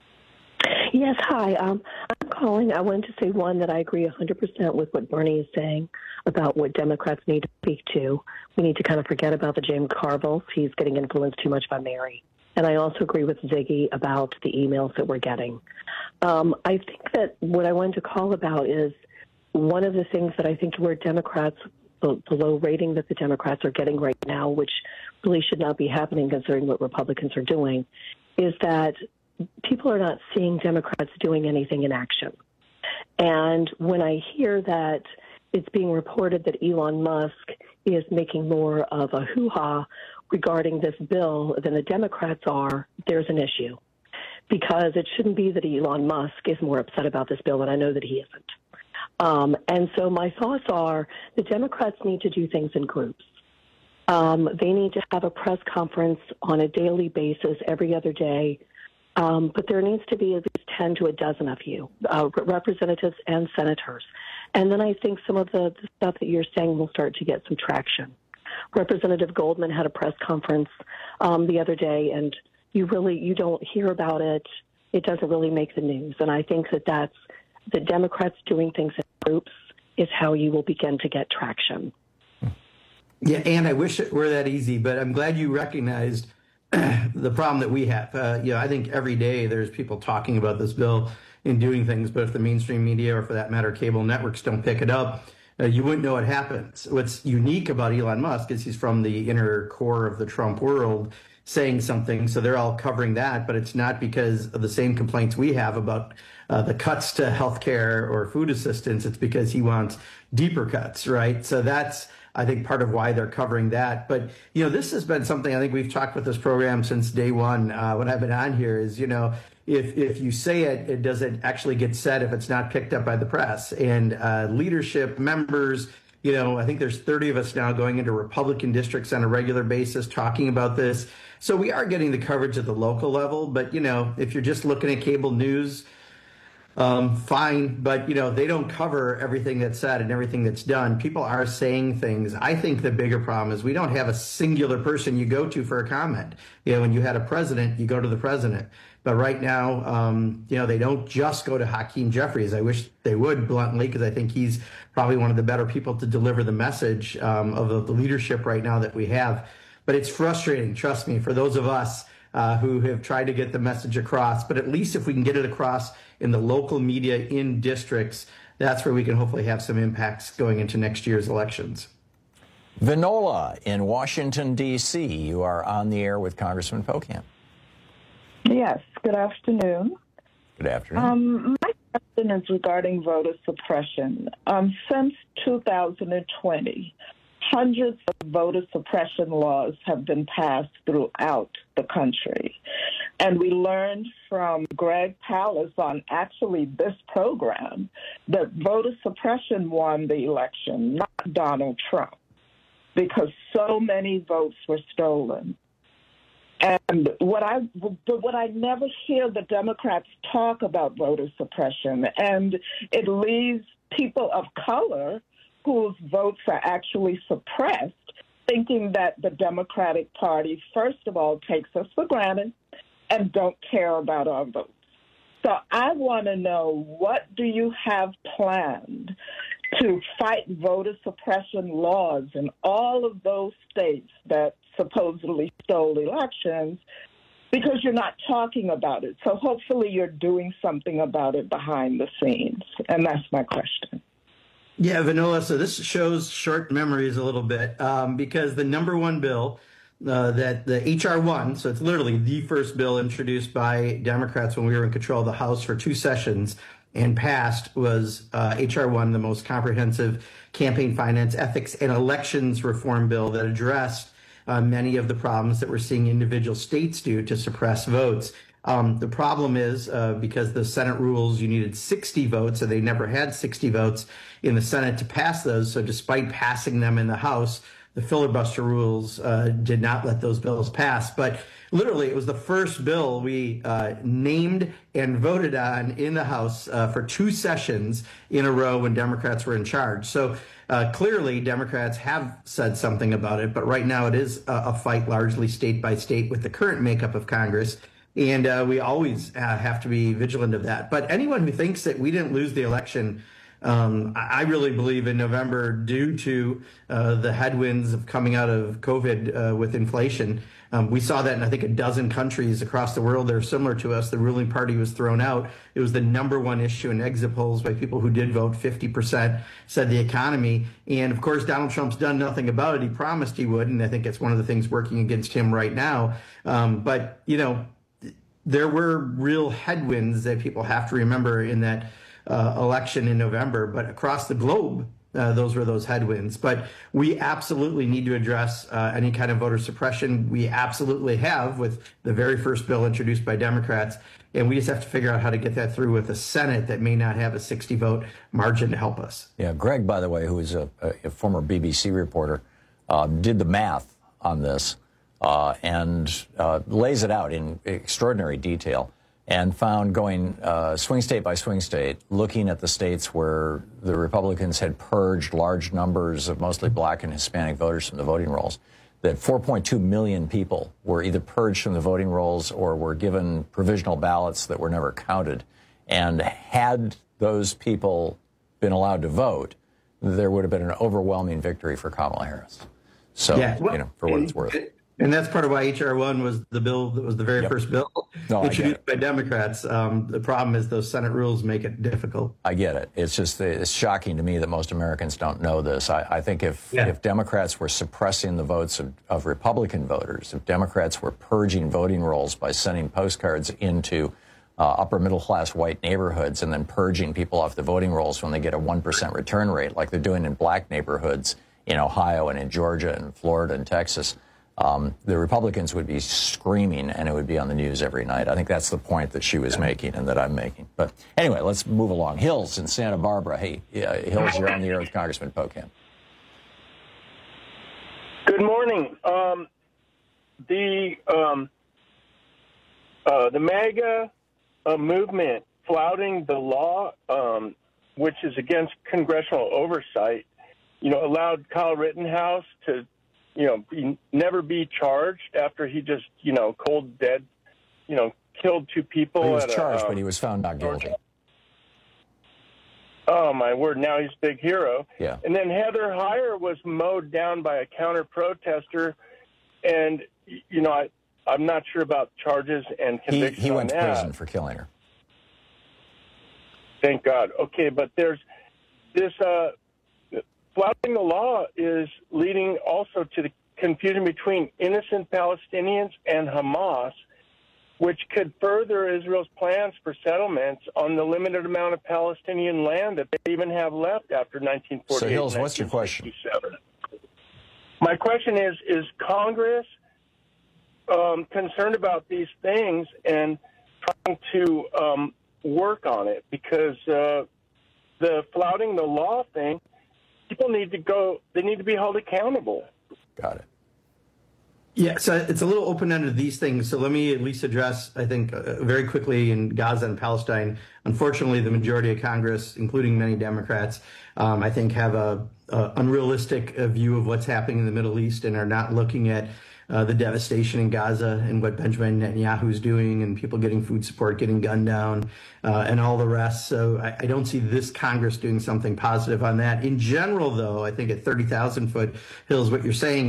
Yes, hi. I'm calling. I wanted to say, one, that I agree 100% with what Bernie is saying about what Democrats need to speak to. We need to kind of forget about the James Carvilles. He's getting influenced too much by Mary. And I also agree with Ziggy about the emails that we're getting. I think that what I wanted to call about is one of the things that I think where Democrats, the low rating that the Democrats are getting right now, which really should not be happening considering what Republicans are doing, is that people are not seeing Democrats doing anything in action. And when I hear that it's being reported that Elon Musk is making more of a hoo-ha regarding this bill than the Democrats are, there's an issue. Because it shouldn't be that Elon Musk is more upset about this bill, and I know that he isn't. And so my thoughts are the Democrats need to do things in groups. They need to have a press conference on a daily basis, every other day. But there needs to be at least 10 to a dozen of you, representatives and senators. And then I think some of the stuff that you're saying will start to get some traction. Representative Goldman had a press conference the other day, and you don't hear about it. It doesn't really make the news. And I think that's the Democrats doing things in groups is how you will begin to get traction. Yeah, and I wish it were that easy, but I'm glad you recognized the problem that we have. I think every day there's people talking about this bill and doing things, but if the mainstream media, or for that matter, cable networks don't pick it up, you wouldn't know what happens. What's unique about Elon Musk is he's from the inner core of the Trump world saying something, so they're all covering that, but it's not because of the same complaints we have about the cuts to healthcare or food assistance. It's because he wants deeper cuts, right? So that's, I think, part of why they're covering that. But, this has been something I think we've talked with this program since day one when I've been on here is, if you say it, it doesn't actually get said if it's not picked up by the press. And leadership, members, I think there's 30 of us now going into Republican districts on a regular basis talking about this. So we are getting the coverage at the local level. But, if you're just looking at cable news, fine. But, they don't cover everything that's said and everything that's done. People are saying things. I think the bigger problem is we don't have a singular person you go to for a comment. When you had a president, you go to the president. But right now, they don't just go to Hakeem Jeffries. I wish they would, bluntly, because I think he's probably one of the better people to deliver the message of the leadership right now that we have. But it's frustrating, trust me, for those of us who have tried to get the message across. But at least if we can get it across in the local media in districts, that's where we can hopefully have some impacts going into next year's elections. Vinola in Washington, D.C., you are on the air with Congressman Pocan. Yes, good afternoon. Good afternoon. My question is regarding voter suppression. Since 2020, hundreds of voter suppression laws have been passed throughout the country. And we learned from Greg Palast on actually this program that voter suppression won the election, not Donald Trump, because so many votes were stolen. And what I never hear the Democrats talk about voter suppression, and it leaves people of color whose votes are actually suppressed thinking that the Democratic Party, first of all, takes us for granted and don't care about our votes. So I want to know, what do you have planned to fight voter suppression laws in all of those states that supposedly stole elections, because you're not talking about it. So hopefully you're doing something about it behind the scenes. And that's my question. Yeah, Vinola, so this shows short memories a little bit because the number one bill that the H.R. 1, so it's literally the first bill introduced by Democrats when we were in control of the House for 2 sessions, and passed was H.R. 1, the most comprehensive campaign finance, ethics, and elections reform bill that addressed many of the problems that we're seeing individual states do to suppress votes. The problem is because the Senate rules, you needed 60 votes, so they never had 60 votes in the Senate to pass those. So despite passing them in the House, the filibuster rules did not let those bills pass. But literally, it was the first bill we named and voted on in the House for 2 sessions in a row when Democrats were in charge. So clearly, Democrats have said something about it. But right now, it is a fight largely state by state with the current makeup of Congress. And we always have to be vigilant of that. But anyone who thinks that we didn't lose the election, I really believe in November, due to the headwinds of coming out of COVID with inflation. We saw that in, I think, a dozen countries across the world that are similar to us. The ruling party was thrown out. It was the #1 issue in exit polls by people who did vote. 50% said the economy. And, of course, Donald Trump's done nothing about it. He promised he would, and I think it's one of the things working against him right now. But, you know, there were real headwinds that people have to remember in that election in November, but across the globe, those were those headwinds. But we absolutely need to address any kind of voter suppression. We absolutely have with the very first bill introduced by Democrats, and we just have to figure out how to get that through with a Senate that may not have a 60-vote margin to help us. Yeah, Greg, by the way, who is a former BBC reporter, did the math on this and lays it out in extraordinary detail, and found going swing state by swing state, looking at the states where the Republicans had purged large numbers of mostly black and Hispanic voters from the voting rolls, that 4.2 million people were either purged from the voting rolls or were given provisional ballots that were never counted. And had those people been allowed to vote, there would have been an overwhelming victory for Kamala Harris. So, yeah, well, you know, for what it's worth. And that's part of why H.R. 1 was the bill that was the very first bill introduced by Democrats. The problem is those Senate rules make it difficult. I get it. It's just it's shocking to me that most Americans don't know this. I think if Democrats were suppressing the votes of Republican voters, if Democrats were purging voting rolls by sending postcards into upper middle class white neighborhoods and then purging people off the voting rolls when they get a 1% return rate, like they're doing in black neighborhoods in Ohio and in Georgia and Florida and Texas, the Republicans would be screaming and it would be on the news every night. I think that's the point that she was making and that I'm making. But anyway, let's move along. Hills in Santa Barbara. Hey, Hills, you're on the air with Congressman Pocan. Good morning. The MAGA movement flouting the law, which is against congressional oversight, allowed Kyle Rittenhouse to never be charged after he just, cold dead, killed 2 people. He was charged, but he was found not guilty. Oh, my word. Now he's a big hero. Yeah. And then Heather Heyer was mowed down by a counter-protester. And, I'm not sure about charges and convictions. He went to prison for killing her. Thank God. Okay, but there's this... flouting the law is leading also to the confusion between innocent Palestinians and Hamas, which could further Israel's plans for settlements on the limited amount of Palestinian land that they even have left after 1948. So, Hills, what's your question? My question is Congress concerned about these things and trying to work on it? Because the flouting the law thing, people need to go, they need to be held accountable. Got it. Yeah, so it's a little open-ended, these things. So let me at least address, I think, very quickly in Gaza and Palestine. Unfortunately, the majority of Congress, including many Democrats, I think have a unrealistic view of what's happening in the Middle East and are not looking at the devastation in Gaza and what Benjamin Netanyahu is doing and people getting food support, getting gunned down, and all the rest. So I don't see this Congress doing something positive on that. In general, though, I think at 30,000 foot, Hills, what you're saying is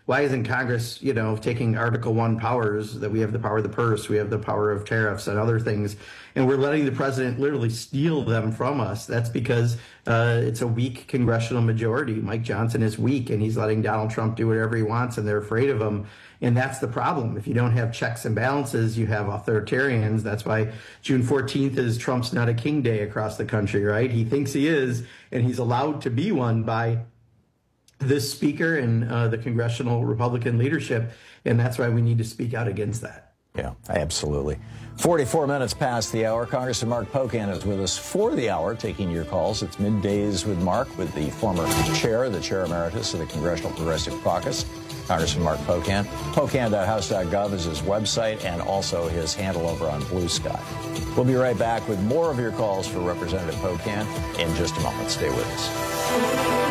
why isn't Congress, taking Article 1 powers, that we have the power of the purse, we have the power of tariffs and other things, and we're letting the president literally steal them from us? That's because it's a weak congressional majority. Mike Johnson is weak, and he's letting Donald Trump do whatever he wants, and they're afraid of him. And that's the problem. If you don't have checks and balances, you have authoritarians. That's why June 14th is Trump's Not a King Day across the country, right? He thinks he is, and he's allowed to be one by this speaker and the congressional Republican leadership. And that's why we need to speak out against that. Yeah, absolutely. 44 minutes past the hour. Congressman Mark Pocan is with us for the hour, taking your calls. It's Middays with Mark, with the former chair emeritus of the Congressional Progressive Caucus, Congressman Mark Pocan. Pocan.house.gov is his website, and also his handle over on Blue Sky. We'll be right back with more of your calls for Representative Pocan in just a moment. Stay with us.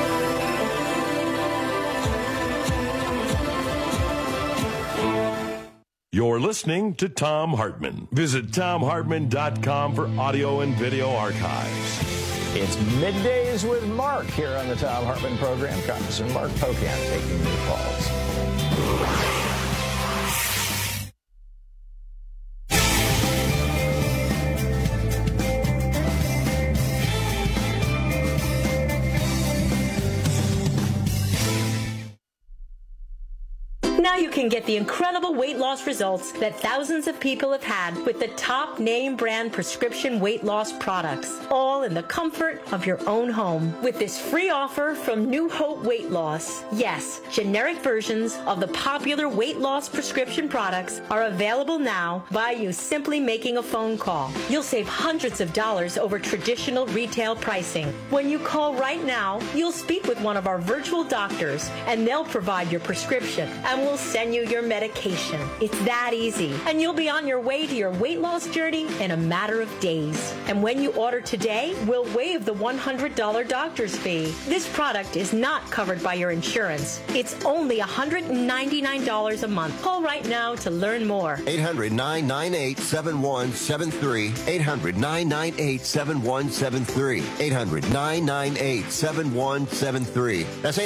You're listening to Thom Hartmann. Visit ThomHartmann.com for audio and video archives. It's Middays with Mark here on the Thom Hartmann program. Congressman Mark Pocan taking your calls. Now you can get the incredible weight loss results that thousands of people have had with the top name brand prescription weight loss products, all in the comfort of your own home. With this free offer from New Hope Weight Loss, yes, generic versions of the popular weight loss prescription products are available now by you simply making a phone call. You'll save hundreds of dollars over traditional retail pricing. When you call right now, you'll speak with one of our virtual doctors, and they'll provide your prescription and will send you your medication. It's that easy. And you'll be on your way to your weight loss journey in a matter of days. And when you order today, we'll waive the $100 doctor's fee. This product is not covered by your insurance. It's only $199 a month. Call right now to learn more. 800-998-7173. 800-998-7173. 800-998-7173. That's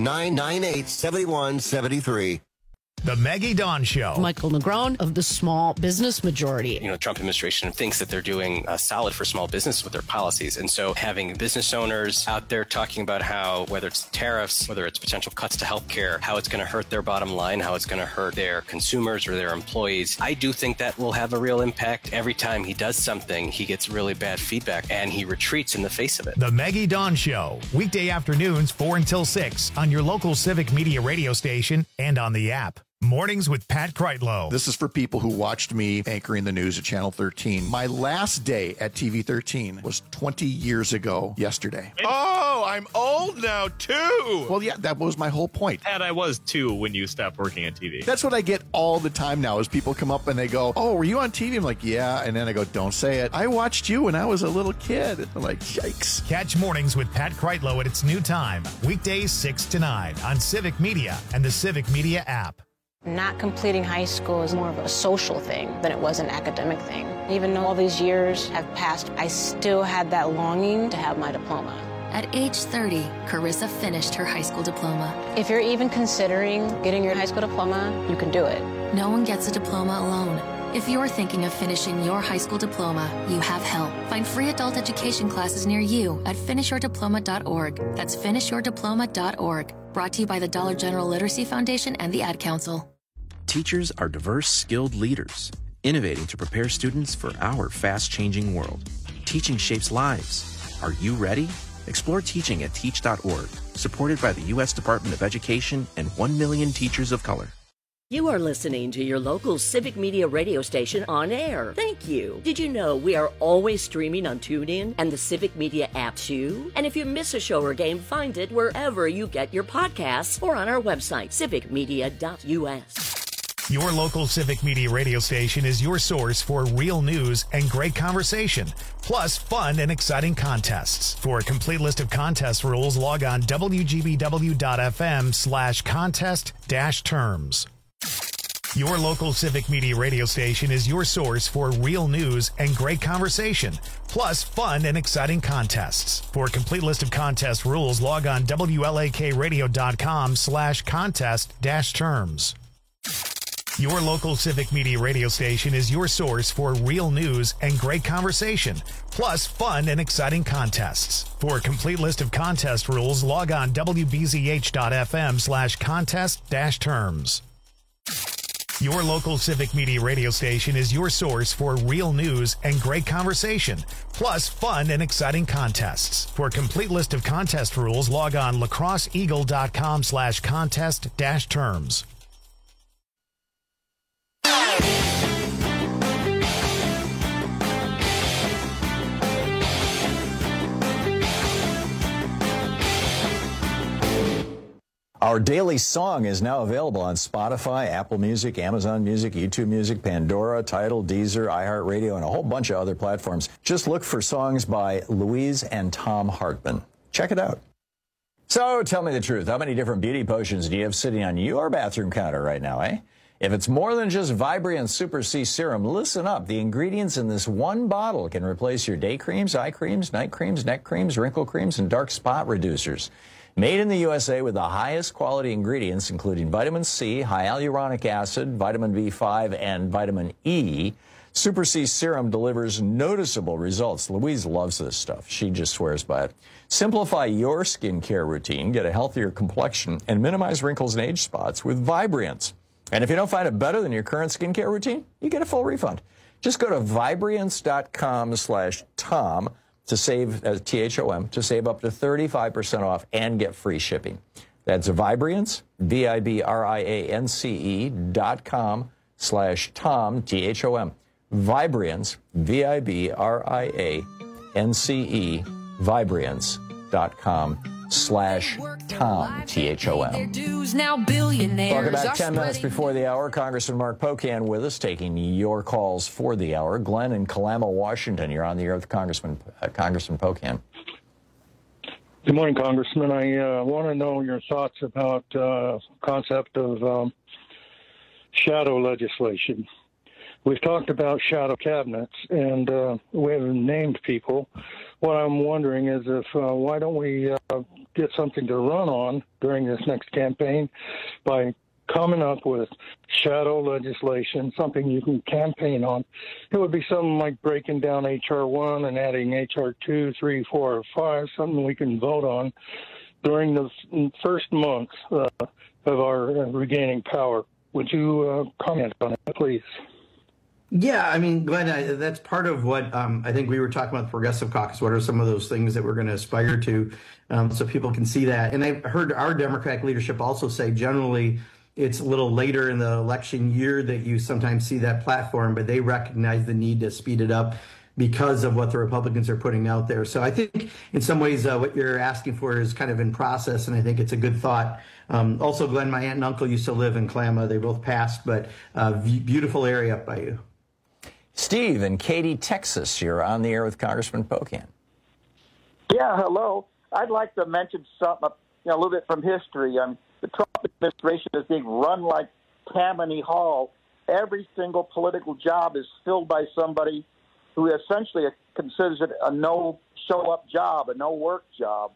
800-998-7173. The Maggie Dawn Show. Michael Negron of the Small Business Majority. The Trump administration thinks that they're doing solid for small business with their policies. And so having business owners out there talking about how, whether it's tariffs, whether it's potential cuts to healthcare, how it's going to hurt their bottom line, how it's going to hurt their consumers or their employees, I do think that will have a real impact. Every time he does something, he gets really bad feedback and he retreats in the face of it. The Maggie Dawn Show. Weekday afternoons 4 until 6 on your local Civic Media radio station and on the app. Mornings with Pat Kreitlow. This is for people who watched me anchoring the news at Channel 13. My last day at TV 13 was 20 years ago yesterday. Oh, I'm old now, too. Well, yeah, that was my whole point. Pat, I was, too, when you stopped working on TV. That's what I get all the time now is people come up and they go, oh, were you on TV? I'm like, yeah. And then I go, don't say it. I watched you when I was a little kid. And I'm like, yikes. Catch Mornings with Pat Kreitlow at its new time. Weekdays 6 to 9 on Civic Media and the Civic Media app. Not completing high school is more of a social thing than it was an academic thing. Even though all these years have passed, I still had that longing to have my diploma. At age 30, Carissa finished her high school diploma. If you're even considering getting your high school diploma, you can do it. No one gets a diploma alone. If you're thinking of finishing your high school diploma, you have help. Find free adult education classes near you at finishyourdiploma.org. That's finishyourdiploma.org. Brought to you by the Dollar General Literacy Foundation and the Ad Council. Teachers are diverse, skilled leaders, innovating to prepare students for our fast-changing world. Teaching shapes lives. Are you ready? Explore teaching at teach.org, supported by the U.S. Department of Education and 1 million teachers of color. You are listening to your local Civic Media radio station on air. Thank you. Did you know we are always streaming on TuneIn and the Civic Media app too? And if you miss a show or game, find it wherever you get your podcasts or on our website, civicmedia.us. Your local Civic Media radio station is your source for real news and great conversation, plus fun and exciting contests. For a complete list of contest rules, log on WGBW.FM/contest-terms. Your local Civic Media radio station is your source for real news and great conversation, plus fun and exciting contests. For a complete list of contest rules, log on WLAKradio.com/contest-terms. Your local Civic Media radio station is your source for real news and great conversation, plus fun and exciting contests. For a complete list of contest rules, log on WBZH.FM/contest-terms. Your local Civic Media radio station is your source for real news and great conversation, plus fun and exciting contests. For a complete list of contest rules, log on lacrosseeagle.com/contest-terms. Our daily song is now available on Spotify, Apple Music, Amazon Music, YouTube Music, Pandora, Tidal, Deezer, iHeartRadio, and a whole bunch of other platforms. Just look for songs by Louise and Tom Hartman. Check it out. So tell me the truth. How many different beauty potions do you have sitting on your bathroom counter right now, eh? If it's more than just Vibrant Super C Serum, listen up. The ingredients in this one bottle can replace your day creams, eye creams, night creams, neck creams, wrinkle creams, and dark spot reducers. Made in the USA with the highest quality ingredients, including vitamin C, high hyaluronic acid, vitamin B5, and vitamin E, Super C Serum delivers noticeable results. Louise loves this stuff. She just swears by it. Simplify your skincare routine, get a healthier complexion, and minimize wrinkles and age spots with Vibrance. And if you don't find it better than your current skincare routine, you get a full refund. Just go to Vibrance.com/Tom to save, THOM, to save up to 35% off and get free shipping. That's Vibrance, Vibrance.com/Tom, THOM. Vibrance, Vibrance, Vibrance.com/Tom, THOM. Now billionaires. Welcome back. 10 minutes before the hour. Congressman Mark Pocan with us, taking your calls for the hour. Glenn in Kalama, Washington. You're on the air with Congressman Pocan. Good morning, Congressman. I want to know your thoughts about the concept of shadow legislation. We've talked about shadow cabinets, and we haven't named people. What I'm wondering is if why don't we get something to run on during this next campaign by coming up with shadow legislation, something you can campaign on. It would be something like breaking down H.R. 1 and adding H.R. 2, 3, 4, or 5, something we can vote on during the first month of our regaining power. Would you comment on it, please? Yeah, I mean, Glenn, that's part of what I think we were talking about the Progressive Caucus. What are some of those things that we're going to aspire to so people can see that? And I've heard our Democratic leadership also say generally it's a little later in the election year that you sometimes see that platform, but they recognize the need to speed it up because of what the Republicans are putting out there. So I think in some ways what you're asking for is kind of in process, and I think it's a good thought. Also, Glenn, my aunt and uncle used to live in Kalama. They both passed, but beautiful area up by you. Steve in Katy, Texas. You're on the air with Congressman Pocan. Yeah, hello. I'd like to mention something, a little bit from history. The Trump administration is being run like Tammany Hall. Every single political job is filled by somebody who essentially considers it a no-show-up job, a no-work job.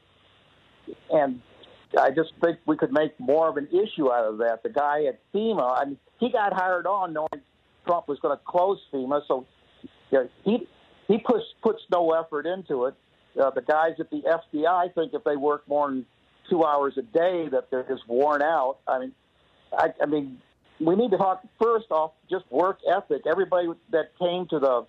And I just think we could make more of an issue out of that. The guy at FEMA, he got hired on knowing Trump was going to close FEMA, so he puts no effort into it. The guys at the FBI think if they work more than 2 hours a day that they're just worn out. I mean, we need to talk first off just work ethic. Everybody that came to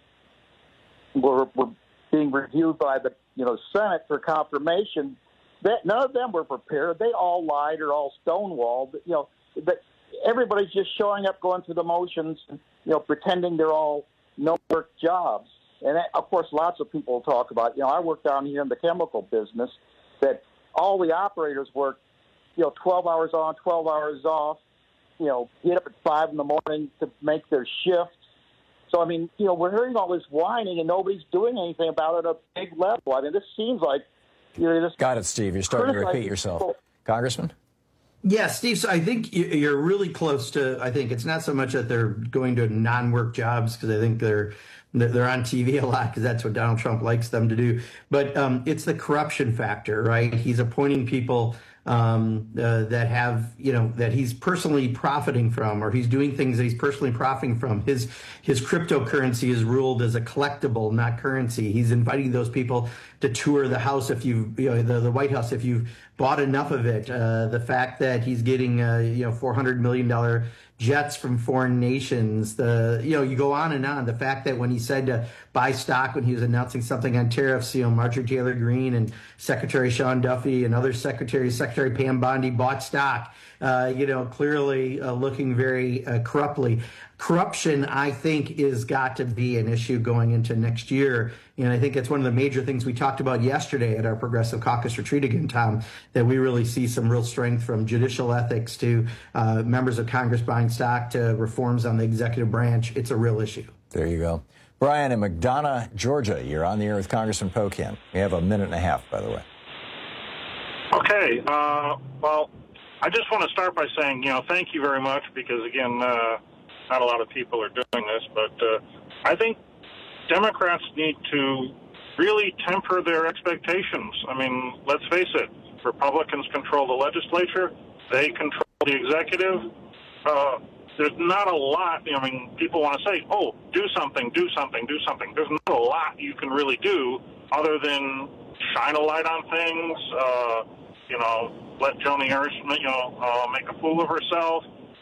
were being reviewed by the Senate for confirmation. That none of them were prepared. They all lied or all stonewalled. But everybody's just showing up, going through the motions, pretending they're all no-work jobs. And, of course, lots of people talk about, I work down here in the chemical business, that all the operators work, 12 hours on, 12 hours off, get up at 5 in the morning to make their shift. So, we're hearing all this whining and nobody's doing anything about it at a big level. This seems like Got it, Steve. You're starting to repeat yourself. Congressman? Yeah, Steve, so I think you're really close to, I think it's not so much that they're going to non-work jobs, because I think they're on TV a lot because that's what Donald Trump likes them to do. But it's the corruption factor, right? He's appointing people that have, that he's personally profiting from, or he's doing things that he's personally profiting from. His cryptocurrency is ruled as a collectible, not currency. He's inviting those people to tour the house if the White House, if you've bought enough of it. The fact that he's getting $400 million jets from foreign nations. You go on and on. The fact that when he said to buy stock when he was announcing something on tariffs, Marjorie Taylor Greene and Secretary Sean Duffy and other secretaries, Secretary Pam Bondi bought stock, clearly looking very corruptly. Corruption, I think, is got to be an issue going into next year. And I think it's one of the major things we talked about yesterday at our Progressive Caucus retreat again, Tom, that we really see some real strength from judicial ethics to members of Congress buying stock to reforms on the executive branch. It's a real issue. There you go. Brian in McDonough, Georgia, you're on the air with Congressman Pocan. You have a minute and a half, by the way. Okay. Well, I just want to start by saying, thank you very much, because, again, not a lot of people are doing this, but I think Democrats need to really temper their expectations. I mean, let's face it, Republicans control the legislature, they control the executive. There's not a lot, people want to say, oh, do something. There's not a lot you can really do other than shine a light on things, let Joni Ernst, make a fool of herself.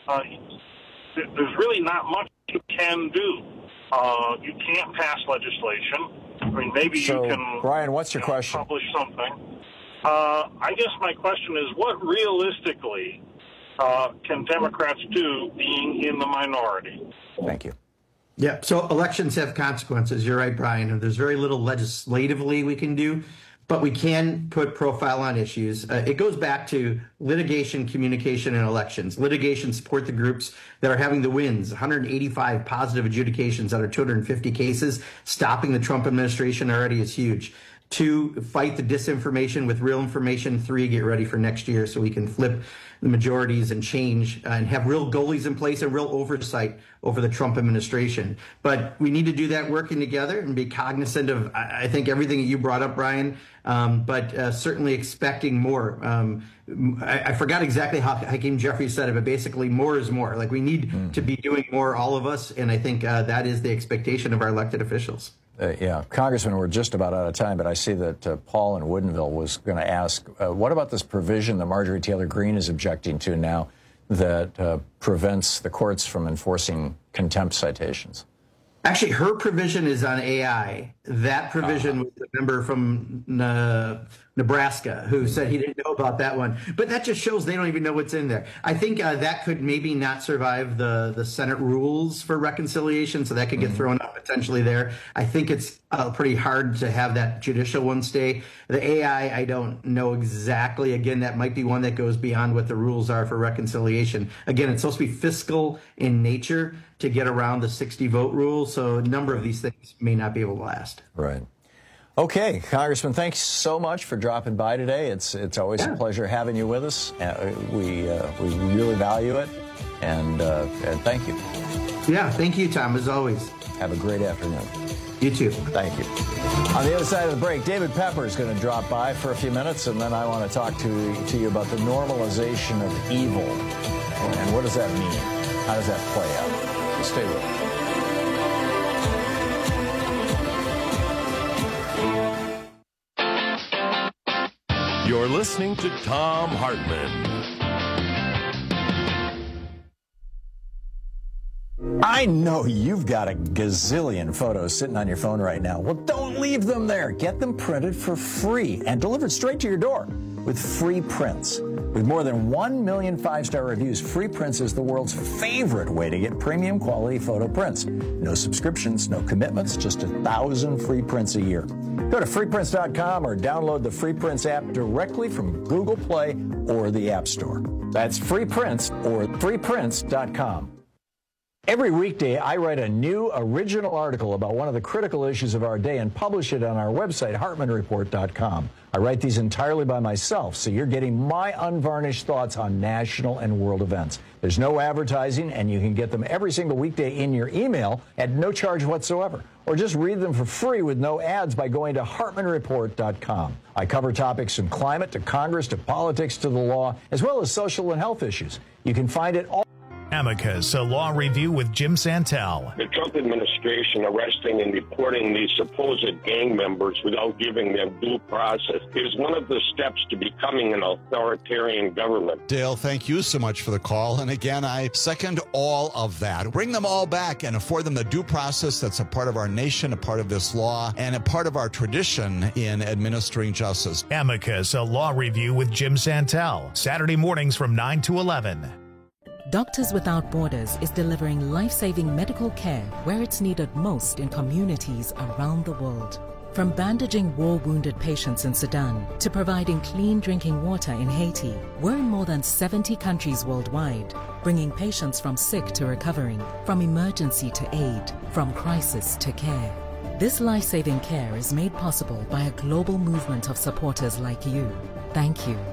There's really not much you can do. You can't pass legislation. I mean, maybe you can. Brian, what's your question? Publish something. I guess my question is, what realistically can Democrats do being in the minority? Thank you. Yeah, so elections have consequences. You're right, Brian. And there's very little legislatively we can do, but we can put profile on issues. It goes back to litigation, communication, and elections. Litigation support the groups that are having the wins, 185 positive adjudications out of 250 cases. Stopping the Trump administration already is huge. 2, fight the disinformation with real information. 3, get ready for next year so we can flip the majorities and change and have real goalies in place and real oversight over the Trump administration. But we need to do that working together and be cognizant of, I think, everything that you brought up, Brian, but certainly expecting more. I forgot exactly how Hakeem Jeffries said it, but basically more is more. Like, we need to be doing more, all of us, and I think that is the expectation of our elected officials. Yeah, Congressman, we're just about out of time, but I see that Paul in Woodinville was going to ask, what about this provision that Marjorie Taylor Greene is objecting to now that prevents the courts from enforcing contempt citations? Actually, her provision is on AI. That provision was a member from Nebraska who said he didn't know about that one. But that just shows they don't even know what's in there. I think that could maybe not survive the Senate rules for reconciliation, so that could get thrown out potentially there. I think it's pretty hard to have that judicial one stay. The AI, I don't know exactly. Again, that might be one that goes beyond what the rules are for reconciliation. Again, it's supposed to be fiscal in nature to get around the 60-vote rule, so a number of these things may not be able to last. Right. Okay, Congressman, thanks so much for dropping by today. It's always a pleasure having you with us. We really value it, and thank you. Yeah, thank you, Tom, as always. Have a great afternoon. You too. Thank you. On the other side of the break, David Pepper is going to drop by for a few minutes, and then I want to talk to you about the normalization of evil. And what does that mean? How does that play out? So stay with us. You're listening to Thom Hartmann. I know you've got a gazillion photos sitting on your phone right now. Well, don't leave them there. Get them printed for free and delivered straight to your door with Free Prints. With more than 1 million 5-star reviews, Free Prints is the world's favorite way to get premium quality photo prints. No subscriptions, no commitments, just 1,000 free prints a year. Go to freeprints.com or download the Free Prints app directly from Google Play or the App Store. That's Free Prints or freeprints.com. Every weekday, I write a new original article about one of the critical issues of our day and publish it on our website, HartmanReport.com. I write these entirely by myself, so you're getting my unvarnished thoughts on national and world events. There's no advertising, and you can get them every single weekday in your email at no charge whatsoever. Or just read them for free with no ads by going to HartmanReport.com. I cover topics from climate to Congress to politics to the law, as well as social and health issues. You can find it all. Amicus, a law review with Jim Santel. The Trump administration arresting and deporting these supposed gang members without giving them due process is one of the steps to becoming an authoritarian government. Dale, thank you so much for the call. And again, I second all of that. Bring them all back and afford them the due process that's a part of our nation, a part of this law, and a part of our tradition in administering justice. Amicus, a law review with Jim Santel. Saturday mornings from 9 to 11. Doctors Without Borders is delivering life-saving medical care where it's needed most in communities around the world. From bandaging war-wounded patients in Sudan to providing clean drinking water in Haiti, we're in more than 70 countries worldwide, bringing patients from sick to recovering, from emergency to aid, from crisis to care. This life-saving care is made possible by a global movement of supporters like you. Thank you.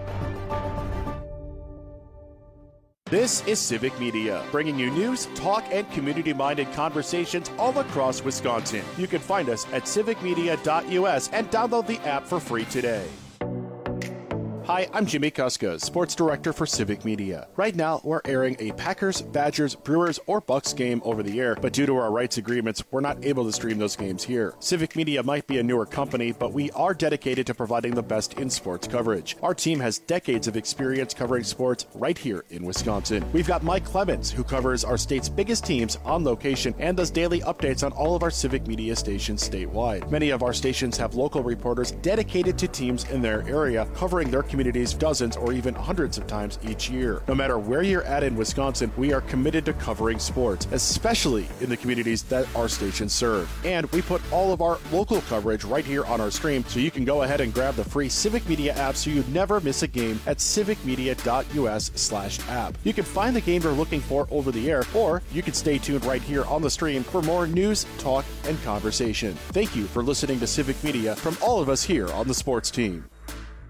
This is Civic Media, bringing you news, talk, and community-minded conversations all across Wisconsin. You can find us at civicmedia.us and download the app for free today. Hi, I'm Jimmy Kuska, Sports Director for Civic Media. Right now, we're airing a Packers, Badgers, Brewers, or Bucks game over the air, but due to our rights agreements, we're not able to stream those games here. Civic Media might be a newer company, but we are dedicated to providing the best in sports coverage. Our team has decades of experience covering sports right here in Wisconsin. We've got Mike Clemens, who covers our state's biggest teams on location and does daily updates on all of our Civic Media stations statewide. Many of our stations have local reporters dedicated to teams in their area, covering their communities dozens or even hundreds of times each year. No matter where you're at in Wisconsin, we are committed to covering sports, especially in the communities that our stations serve. And we put all of our local coverage right here on our stream, so you can go ahead and grab the free Civic Media app so you never miss a game at civicmedia.us/app. You can find the game you're looking for over the air, or you can stay tuned right here on the stream for more news, talk, and conversation. Thank you for listening to Civic Media from all of us here on the sports team.